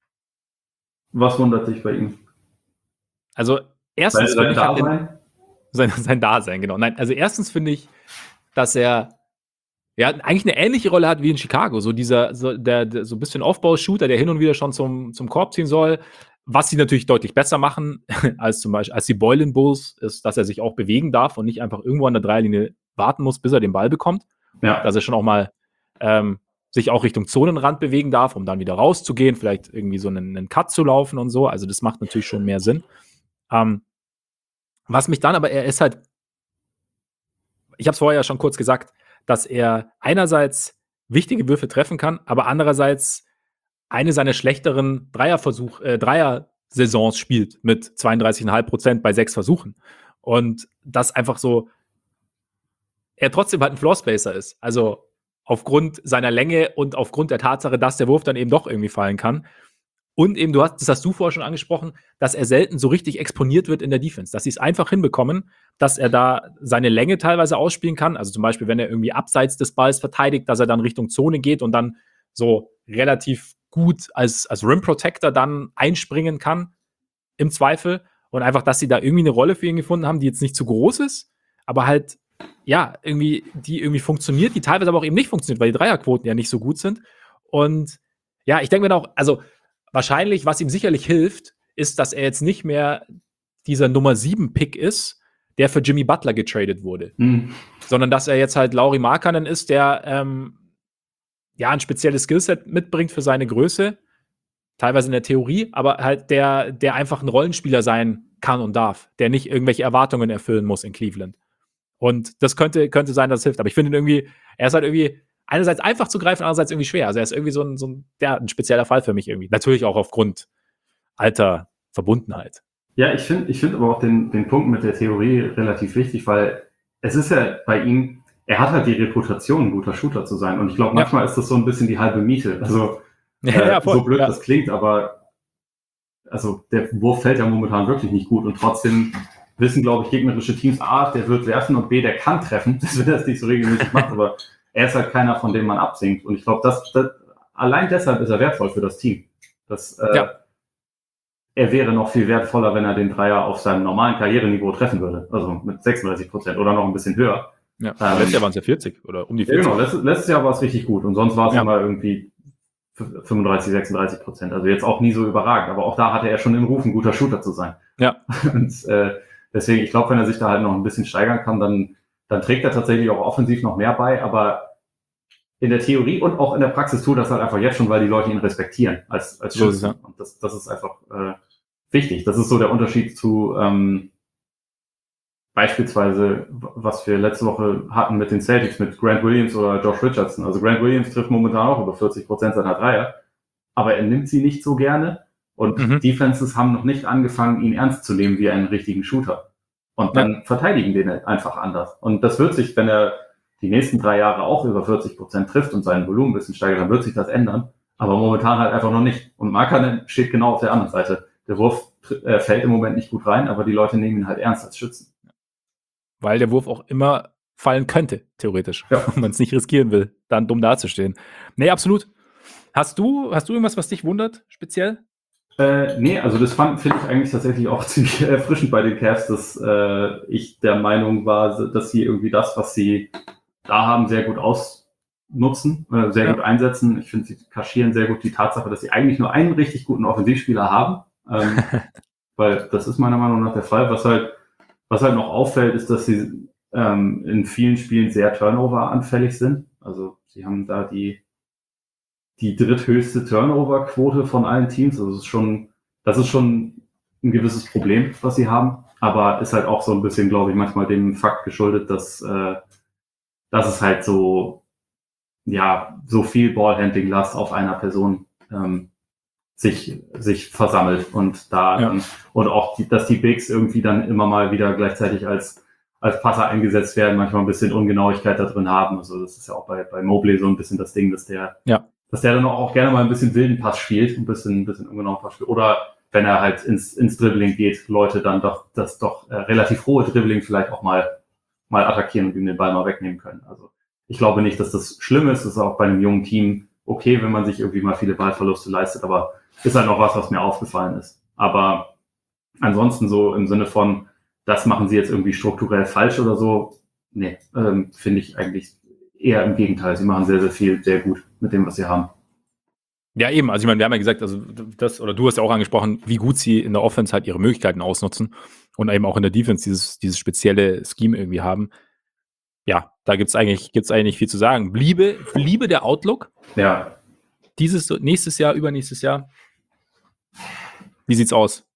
Was wundert dich bei ihm? Also erstens sein, sein Dasein? Sein, sein Dasein, genau. Nein, also erstens finde ich, dass er ja eigentlich eine ähnliche Rolle hat wie in Chicago. So dieser, so, der, der so ein bisschen Aufbau-Shooter, der hin und wieder schon zum, zum Korb ziehen soll. Was sie natürlich deutlich besser machen als zum Beispiel als die Boylan Bulls, ist, dass er sich auch bewegen darf und nicht einfach irgendwo an der Dreierlinie warten muss, bis er den Ball bekommt. Ja. Dass er schon auch mal ähm, sich auch Richtung Zonenrand bewegen darf, um dann wieder rauszugehen, vielleicht irgendwie so einen, einen Cut zu laufen und so. Also das macht natürlich schon mehr Sinn. Ähm, was mich dann aber, er ist halt, ich habe es vorher ja schon kurz gesagt, dass er einerseits wichtige Würfe treffen kann, aber andererseits eine seiner schlechteren Dreierversuch, äh, Dreier-Saisons spielt mit zweiunddreißig Komma fünf Prozent bei sechs Versuchen. Und das einfach so, er trotzdem halt ein Floor-Spacer ist. Also aufgrund seiner Länge und aufgrund der Tatsache, dass der Wurf dann eben doch irgendwie fallen kann. Und eben, du hast, das hast du vorher schon angesprochen, dass er selten so richtig exponiert wird in der Defense. Dass sie es einfach hinbekommen, dass er da seine Länge teilweise ausspielen kann. Also zum Beispiel, wenn er irgendwie abseits des Balls verteidigt, dass er dann Richtung Zone geht und dann so relativ gut als, als Rim Protector dann einspringen kann, im Zweifel. Und einfach, dass sie da irgendwie eine Rolle für ihn gefunden haben, die jetzt nicht zu groß ist, aber halt, ja, irgendwie, die irgendwie funktioniert, die teilweise aber auch eben nicht funktioniert, weil die Dreierquoten ja nicht so gut sind. Und ja, ich denke mir auch, also wahrscheinlich, was ihm sicherlich hilft, ist, dass er jetzt nicht mehr dieser Nummer sieben Pick ist, der für Jimmy Butler getradet wurde. Mhm. Sondern dass er jetzt halt Lauri Markkanen ist, der ähm, ja ein spezielles Skillset mitbringt für seine Größe, teilweise in der Theorie, aber halt der, der einfach ein Rollenspieler sein kann und darf, der nicht irgendwelche Erwartungen erfüllen muss in Cleveland. Und das könnte, könnte sein, dass es hilft. Aber ich finde ihn irgendwie, er ist halt irgendwie einerseits einfach zu greifen, andererseits irgendwie schwer. Also er ist irgendwie so ein, so ein, ja, ein spezieller Fall für mich irgendwie. Natürlich auch aufgrund alter Verbundenheit. Ja, ich finde ich find aber auch den, den Punkt mit der Theorie relativ wichtig, weil es ist ja bei ihm, er hat halt die Reputation, ein guter Shooter zu sein. Und ich glaube, manchmal ja. ist das so ein bisschen die halbe Miete. Also äh, ja, voll, so blöd ja. das klingt, aber also der Wurf fällt ja momentan wirklich nicht gut. Und trotzdem wissen, glaube ich, gegnerische Teams, A, der wird werfen und B, der kann treffen, dass wenn er das nicht so regelmäßig macht, aber er ist halt keiner, von dem man absinkt. Und ich glaube, das, das, allein deshalb ist er wertvoll für das Team. Das, äh, ja. Er wäre noch viel wertvoller, wenn er den Dreier auf seinem normalen Karriereniveau treffen würde. Also mit sechsunddreißig Prozent oder noch ein bisschen höher. Ja, ähm, letztes Jahr waren es ja vierzig oder um die vierzig. Ja, genau, letztes, letztes Jahr war es richtig gut. Und sonst war es ja. immer irgendwie fünfunddreißig, sechsunddreißig Prozent. Also jetzt auch nie so überragend. Aber auch da hatte er schon den Ruf, ein guter Shooter zu sein. Ja. Und äh, deswegen, ich glaube, wenn er sich da halt noch ein bisschen steigern kann, dann, dann trägt er tatsächlich auch offensiv noch mehr bei. Aber in der Theorie und auch in der Praxis tut das halt einfach jetzt schon, weil die Leute ihn respektieren als, als Schützen. Ja. Und das, das ist einfach äh, wichtig. Das ist so der Unterschied zu ähm, beispielsweise, was wir letzte Woche hatten mit den Celtics, mit Grant Williams oder Josh Richardson. Also Grant Williams trifft momentan auch über vierzig Prozent seiner Dreier, aber er nimmt sie nicht so gerne. Und mhm. Defenses haben noch nicht angefangen, ihn ernst zu nehmen wie einen richtigen Shooter. Und dann ja. verteidigen den einfach anders. Und das wird sich, wenn er die nächsten drei Jahre auch über vierzig Prozent trifft und sein Volumen ein bisschen steigert, dann wird sich das ändern. Aber momentan halt einfach noch nicht. Und Markkanen steht genau auf der anderen Seite. Der Wurf äh, fällt im Moment nicht gut rein, aber die Leute nehmen ihn halt ernst als Schützen. Weil der Wurf auch immer fallen könnte, theoretisch. Ja. Wenn man es nicht riskieren will, dann dumm dazustehen. Nee, absolut. Hast du, hast du irgendwas, was dich wundert, speziell? Äh, nee, also das finde ich eigentlich tatsächlich auch ziemlich erfrischend bei den Cavs, dass äh, ich der Meinung war, dass sie irgendwie das, was sie da haben, sehr gut ausnutzen, äh, sehr ja. gut einsetzen. Ich finde, sie kaschieren sehr gut die Tatsache, dass sie eigentlich nur einen richtig guten Offensivspieler haben. Ähm, weil das ist meiner Meinung nach der Fall. Was halt, was halt noch auffällt, ist, dass sie ähm, in vielen Spielen sehr Turnover-anfällig sind. Also sie haben da die die dritthöchste Turnover-Quote von allen Teams. Also das ist schon, das ist schon ein gewisses Problem, was sie haben. Aber ist halt auch so ein bisschen, glaube ich, manchmal dem Fakt geschuldet, dass, äh, dass es halt so, ja, so viel Ballhandling-Last auf einer Person ähm, sich, sich versammelt und da, ja. und auch, die, dass die Bigs irgendwie dann immer mal wieder gleichzeitig als, als Passer eingesetzt werden, manchmal ein bisschen Ungenauigkeit da drin haben. Also das ist ja auch bei, bei Mobley so ein bisschen das Ding, dass der, Ja. dass der dann auch gerne mal ein bisschen wilden Pass spielt, ein bisschen, ein bisschen ungenauen Pass spielt. Oder wenn er halt ins, ins Dribbling geht, Leute dann doch das doch äh, relativ hohe Dribbling vielleicht auch mal, mal attackieren und ihm den Ball mal wegnehmen können. Also ich glaube nicht, dass das schlimm ist. Das ist auch bei einem jungen Team okay, wenn man sich irgendwie mal viele Ballverluste leistet, aber ist halt noch was, was mir aufgefallen ist. Aber ansonsten so im Sinne von, das machen sie jetzt irgendwie strukturell falsch oder so, nee, ähm, finde ich eigentlich eher im Gegenteil. Sie machen sehr, sehr viel, sehr gut mit dem, was sie haben. Ja, eben. Also ich meine, wir haben ja gesagt, also das, oder du hast ja auch angesprochen, wie gut sie in der Offense halt ihre Möglichkeiten ausnutzen und eben auch in der Defense dieses, dieses spezielle Scheme irgendwie haben. Ja, da gibt's eigentlich, gibt's eigentlich viel zu sagen. Bliebe, bliebe der Outlook Ja, dieses, nächstes Jahr, übernächstes Jahr? Wie sieht's aus?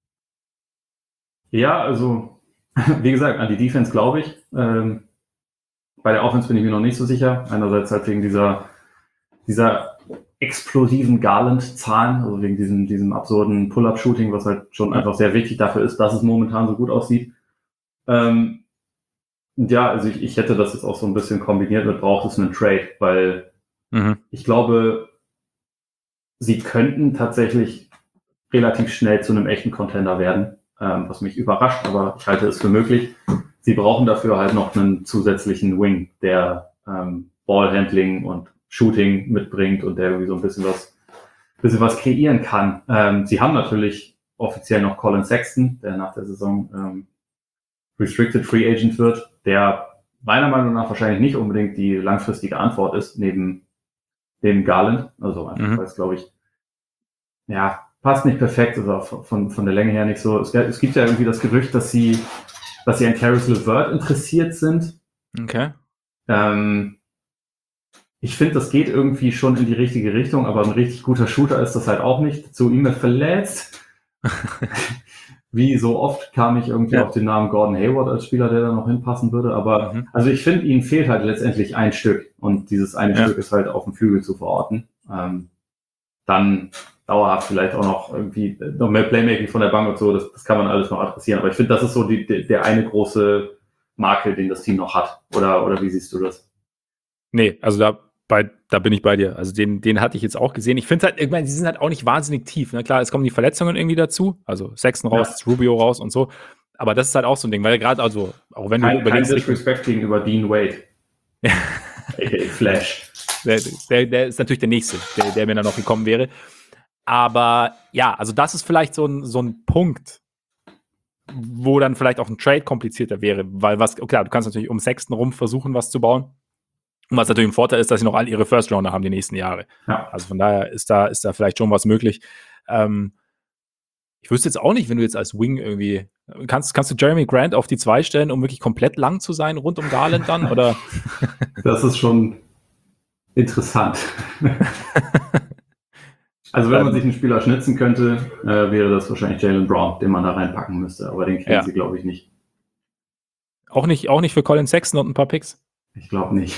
ja, also wie gesagt, an die Defense glaube ich. Ähm, bei der Offense bin ich mir noch nicht so sicher. Einerseits halt wegen dieser, dieser explosiven Garland-Zahlen, also wegen diesem, diesem absurden Pull-Up-Shooting, was halt schon Ja. einfach sehr wichtig dafür ist, dass es momentan so gut aussieht. Ähm, ja, also ich, ich hätte das jetzt auch so ein bisschen kombiniert mit, braucht es einen Trade, weil Mhm. ich glaube, sie könnten tatsächlich relativ schnell zu einem echten Contender werden, ähm, was mich überrascht, aber ich halte es für möglich. Sie brauchen dafür halt noch einen zusätzlichen Wing, der ähm, Ballhandling und Shooting mitbringt und der irgendwie so ein bisschen was, bisschen was kreieren kann. Ähm, sie haben natürlich offiziell noch Colin Sexton, der nach der Saison ähm, Restricted Free Agent wird, der meiner Meinung nach wahrscheinlich nicht unbedingt die langfristige Antwort ist, neben dem Garland. Also einfach, Mhm. weil es, glaube ich, ja, passt nicht perfekt, also von, von der Länge her nicht so. Es, es gibt ja irgendwie das Gerücht, dass sie, dass sie an Caris LeVert interessiert sind. Okay. Ähm, ich finde, das geht irgendwie schon in die richtige Richtung, aber ein richtig guter Shooter ist das halt auch nicht. Zu ihm verletzt. Wie so oft kam ich irgendwie Ja. auf den Namen Gordon Hayward als Spieler, der da noch hinpassen würde. Aber Mhm. also ich finde, ihnen fehlt halt letztendlich ein Stück. Und dieses eine Ja. Stück ist halt auf dem Flügel zu verorten. Ähm, dann dauerhaft vielleicht auch noch irgendwie noch mehr Playmaking von der Bank und so. Das, das kann man alles noch adressieren. Aber ich finde, das ist so die, die, der eine große Makel, den das Team noch hat. Oder, oder wie siehst du das? Nee, also da, bei, da bin ich bei dir. Also den, den hatte ich jetzt auch gesehen. Ich finde halt, ich meine, die sind halt auch nicht wahnsinnig tief. Ne? Klar, es kommen die Verletzungen irgendwie dazu. Also Sexton raus, Ja. Rubio raus und so. Aber das ist halt auch so ein Ding, weil gerade, also, auch wenn Kein, du kein überlegst. Disrespect gegenüber Dean Wade. Ja. A K A Flash. Der, der, der ist natürlich der Nächste, der, der mir dann noch gekommen wäre. Aber ja, also das ist vielleicht so ein, so ein Punkt, wo dann vielleicht auch ein Trade komplizierter wäre. Weil was, klar, du kannst natürlich um Sexton rum versuchen, was zu bauen. Und was natürlich ein Vorteil ist, dass sie noch all ihre First-Rounder haben die nächsten Jahre. Ja. Also von daher ist da, ist da vielleicht schon was möglich. Ähm, ich wüsste jetzt auch nicht, wenn du jetzt als Wing irgendwie, kannst, kannst du Jeremy Grant auf die zwei stellen, um wirklich komplett lang zu sein, rund um Garland dann? Oder? Das ist schon interessant. Also wenn man sich einen Spieler schnitzen könnte, äh, wäre das wahrscheinlich Jaylen Brown, den man da reinpacken müsste. Aber den kriegen Ja. sie, glaube ich, nicht. Auch nicht, auch nicht für Colin Sexton und ein paar Picks? Ich glaube nicht.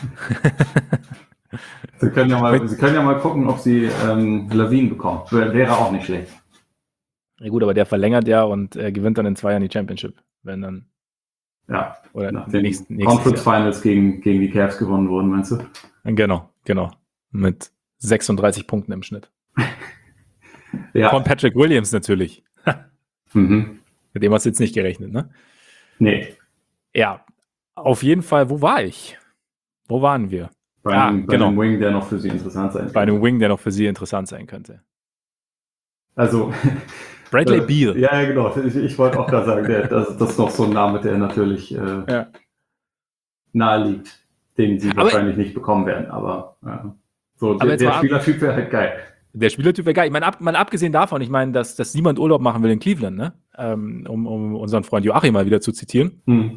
Sie können ja mal, sie können ja mal gucken, ob sie ähm, Lavine bekommen. Wäre auch nicht schlecht. Ja gut, aber der verlängert ja und äh, gewinnt dann in zwei Jahren die Championship. Wenn dann. Ja, Oder nach den nächsten, nächstes Conference Jahr. Finals gegen, gegen die Cavs gewonnen wurden, meinst du? Genau, genau. Mit sechsunddreißig Punkten im Schnitt. Ja. Von Patrick Williams natürlich. Mhm. Mit dem hast du jetzt nicht gerechnet, ne? Nee. Ja, auf jeden Fall, wo war ich? Wo waren wir? Bei Ah, einem, bei genau. einem Wing, der noch für sie interessant sein könnte. Bei einem Wing, der noch für sie interessant sein könnte. Also. Bradley äh, Beal. Ja, ja, genau. Ich, ich wollte auch gerade sagen, der, das, das ist noch so ein Name, der natürlich äh, Ja. nahe liegt, den sie Aber- wahrscheinlich nicht bekommen werden. Aber äh, so, Aber der, jetzt der mal ab- Spielertyp wäre halt geil. Der Spielertyp wäre geil. Ich meine, ab, mal abgesehen davon, ich meine, dass, dass niemand Urlaub machen will in Cleveland, ne? Ähm, um, um unseren Freund Joachim mal wieder zu zitieren. Hm.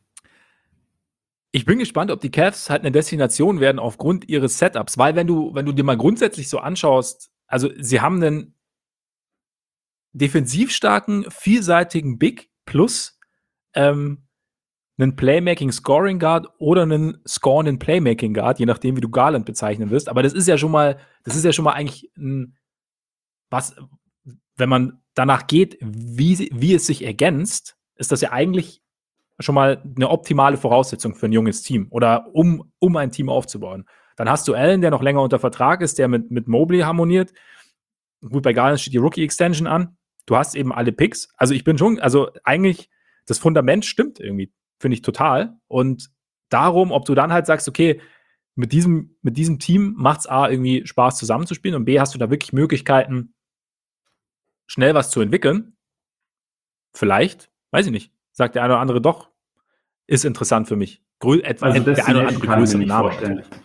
Ich bin gespannt, ob die Cavs halt eine Destination werden aufgrund ihres Setups, weil wenn du, wenn du dir mal grundsätzlich so anschaust, also sie haben einen defensiv starken, vielseitigen Big plus ähm, einen Playmaking Scoring Guard oder einen scorenden Playmaking Guard, je nachdem, wie du Garland bezeichnen wirst. Aber das ist ja schon mal, das ist ja schon mal eigentlich ein, was, wenn man danach geht, wie, wie es sich ergänzt, ist das ja eigentlich schon mal eine optimale Voraussetzung für ein junges Team oder um, um ein Team aufzubauen. Dann hast du Allen, der noch länger unter Vertrag ist, der mit, mit Mobley harmoniert. Gut, bei Garland steht die Rookie-Extension an. Du hast eben alle Picks. Also ich bin schon, also eigentlich, das Fundament stimmt irgendwie, finde ich total. Und darum, ob du dann halt sagst, okay, mit diesem, mit diesem Team macht es A, irgendwie Spaß zusammenzuspielen und B, hast du da wirklich Möglichkeiten, schnell was zu entwickeln. Vielleicht, weiß ich nicht, sagt der eine oder andere doch, ist interessant für mich. Grö etwa, Also der eine oder Destination andere kann ich mir größere nicht Name vorstellen. natürlich.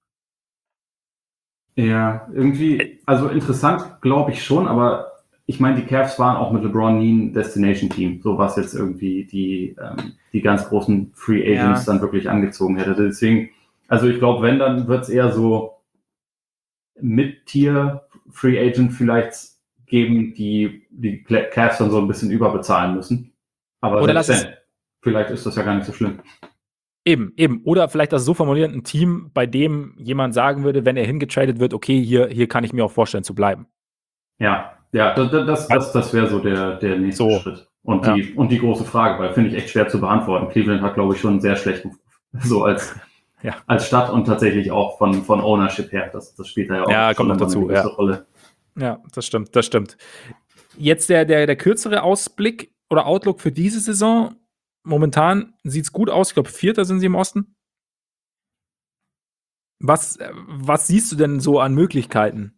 Ja, irgendwie, also interessant glaube ich schon, aber ich meine, die Cavs waren auch mit LeBron nie ein Destination-Team, so was jetzt irgendwie die, ähm, die ganz großen Free Agents Ja. dann wirklich angezogen hätte. Deswegen, also ich glaube, wenn, dann wird es eher so Mid-Tier Free Agent vielleicht geben, die die Cavs dann so ein bisschen überbezahlen müssen. Aber Oder lass selbst es- wenn, vielleicht ist das ja gar nicht so schlimm. Eben, eben. Oder vielleicht das so formulieren, ein Team, bei dem jemand sagen würde, wenn er hingetradet wird, okay, hier, hier kann ich mir auch vorstellen zu bleiben. Ja, ja, das, das, das, das wäre so der, der nächste So. Schritt. Und Ja. die, und die große Frage, weil finde ich echt schwer zu beantworten. Cleveland hat, glaube ich, schon einen sehr schlechten Ruf. So als, Ja. als Stadt und tatsächlich auch von, von Ownership her. Das, das spielt da ja auch Ja, schon kommt noch immer dazu, eine gewisse ja. Rolle. Ja, das stimmt, das stimmt. Jetzt der, der, der kürzere Ausblick oder Outlook für diese Saison. Momentan sieht es gut aus. Ich glaube, Vierter sind sie im Osten. Was, äh, was siehst du denn so an Möglichkeiten?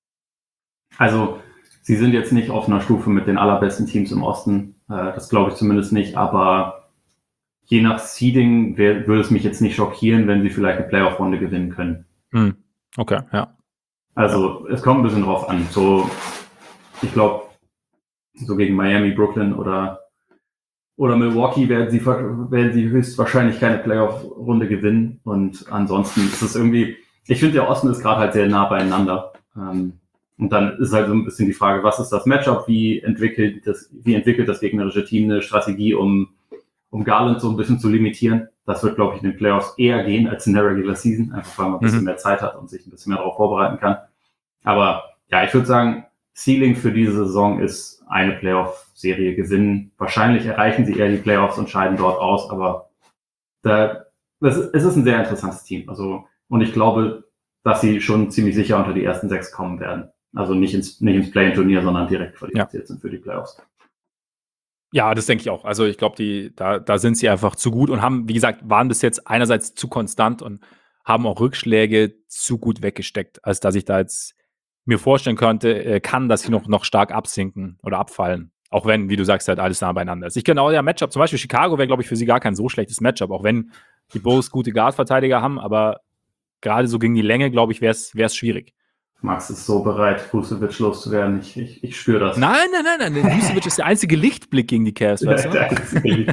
Also, sie sind jetzt nicht auf einer Stufe mit den allerbesten Teams im Osten. Äh, das glaube ich zumindest nicht. Aber je nach Seeding wär, würde es mich jetzt nicht schockieren, wenn sie vielleicht eine Playoff-Runde gewinnen können. Hm. Okay, ja. Also, es kommt ein bisschen drauf an. So, ich glaube, so gegen Miami, Brooklyn oder, oder Milwaukee werden sie, werden sie höchstwahrscheinlich keine Playoff-Runde gewinnen. Und ansonsten ist es irgendwie, ich finde, der Osten ist gerade halt sehr nah beieinander. Ähm, und dann ist halt so ein bisschen die Frage, was ist das Matchup? Wie entwickelt das, wie entwickelt das gegnerische Team eine Strategie, um, um Garland so ein bisschen zu limitieren? Das wird, glaube ich, in den Playoffs eher gehen als in der Regular Season, einfach weil man ein bisschen Mhm. mehr Zeit hat und sich ein bisschen mehr darauf vorbereiten kann. Aber ja, ich würde sagen, Ceiling für diese Saison ist eine Playoff-Serie gewinnen. Wahrscheinlich erreichen sie eher die Playoffs und scheiden dort aus, aber da, das, es ist ein sehr interessantes Team. Also, und ich glaube, dass sie schon ziemlich sicher unter die ersten sechs kommen werden. Also nicht ins, nicht ins Play-in-Turnier, sondern direkt qualifiziert ja. sind für die Playoffs. Ja, das denke ich auch. Also ich glaube, die, da, da sind sie einfach zu gut und haben, wie gesagt, waren bis jetzt einerseits zu konstant und haben auch Rückschläge zu gut weggesteckt, als dass ich da jetzt mir vorstellen könnte, äh, kann, dass sie noch, noch stark absinken oder abfallen. Auch wenn, wie du sagst, halt alles nah beieinander ist. Ich kenne auch ja Matchup, zum Beispiel Chicago wäre, glaube ich, für sie gar kein so schlechtes Matchup, auch wenn die Bulls gute Guard-Verteidiger haben, aber gerade so gegen die Länge, glaube ich, wäre es schwierig. Max ist so bereit, Vucevic loszuwerden. Ich, ich, ich spüre das. Nein, nein, nein, nein. Vucevic ist der einzige Lichtblick gegen die Cavs, weißt du?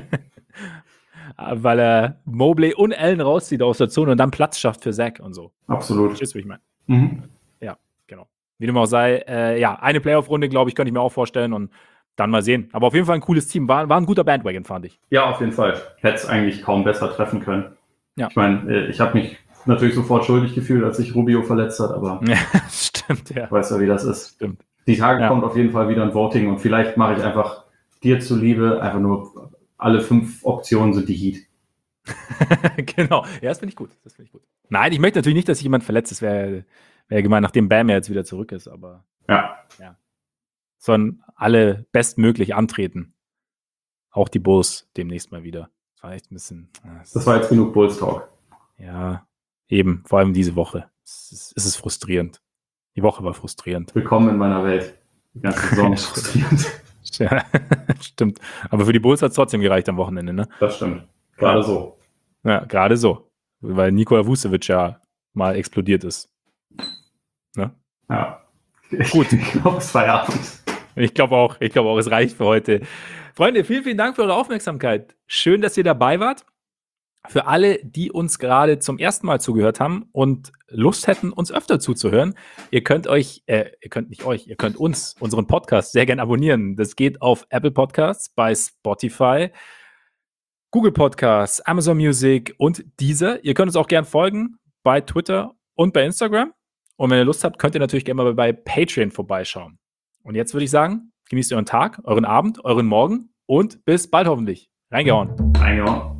Weil er Mobley und Allen rauszieht aus der Zone und dann Platz schafft für Zach und so. Absolut. Verstehst du, wie ich meine? Mhm. Ja, genau. Wie dem auch sei, äh, ja, eine Playoff-Runde, glaube ich, könnte ich mir auch vorstellen und dann mal sehen. Aber auf jeden Fall ein cooles Team. War, war ein guter Bandwagon, fand ich. Ja, auf jeden Fall. Hätte es eigentlich kaum besser treffen können. Ja. Ich meine, ich habe mich natürlich sofort schuldig gefühlt, als sich Rubio verletzt hat, aber ja, stimmt, ja. Weißt du, wie das ist. Stimmt. Die Tage ja. kommt auf jeden Fall wieder ein Voting und vielleicht mache ich einfach dir zuliebe einfach nur alle fünf Optionen sind die Heat. Genau, ja, das finde ich gut. Das finde ich gut. Nein, ich möchte natürlich nicht, dass sich jemand verletzt. Das wäre wär gemein, nachdem Bam ja jetzt wieder zurück ist, aber ja. ja. Sollen alle bestmöglich antreten. Auch die Bulls demnächst mal wieder. Das war echt ein bisschen. Das, das war jetzt genug Bulls Talk. Ja, eben, vor allem diese Woche. Es ist, es ist frustrierend. Die Woche war frustrierend. Willkommen in meiner Welt. Die ganze Saison ist frustrierend. Ja, stimmt. Aber für die Bulls hat es trotzdem gereicht am Wochenende, ne? Das stimmt. Gerade ja. so. Ja, gerade so. Weil Nikola Vucevic ja mal explodiert ist. Ne? Ja. Gut. Ich glaube, es war Feierabend. Ich glaube auch. Ich glaube auch, es reicht für heute. Freunde, vielen, vielen Dank für eure Aufmerksamkeit. Schön, dass ihr dabei wart. Für alle, die uns gerade zum ersten Mal zugehört haben und Lust hätten, uns öfter zuzuhören, ihr könnt euch, äh, ihr könnt nicht euch, ihr könnt uns, unseren Podcast sehr gern abonnieren. Das geht auf Apple Podcasts, bei Spotify, Google Podcasts, Amazon Music und Deezer. Ihr könnt uns auch gern folgen bei Twitter und bei Instagram. Und wenn ihr Lust habt, könnt ihr natürlich gerne mal bei Patreon vorbeischauen. Und jetzt würde ich sagen, genießt euren Tag, euren Abend, euren Morgen und bis bald hoffentlich. Reingehauen. Reingehauen.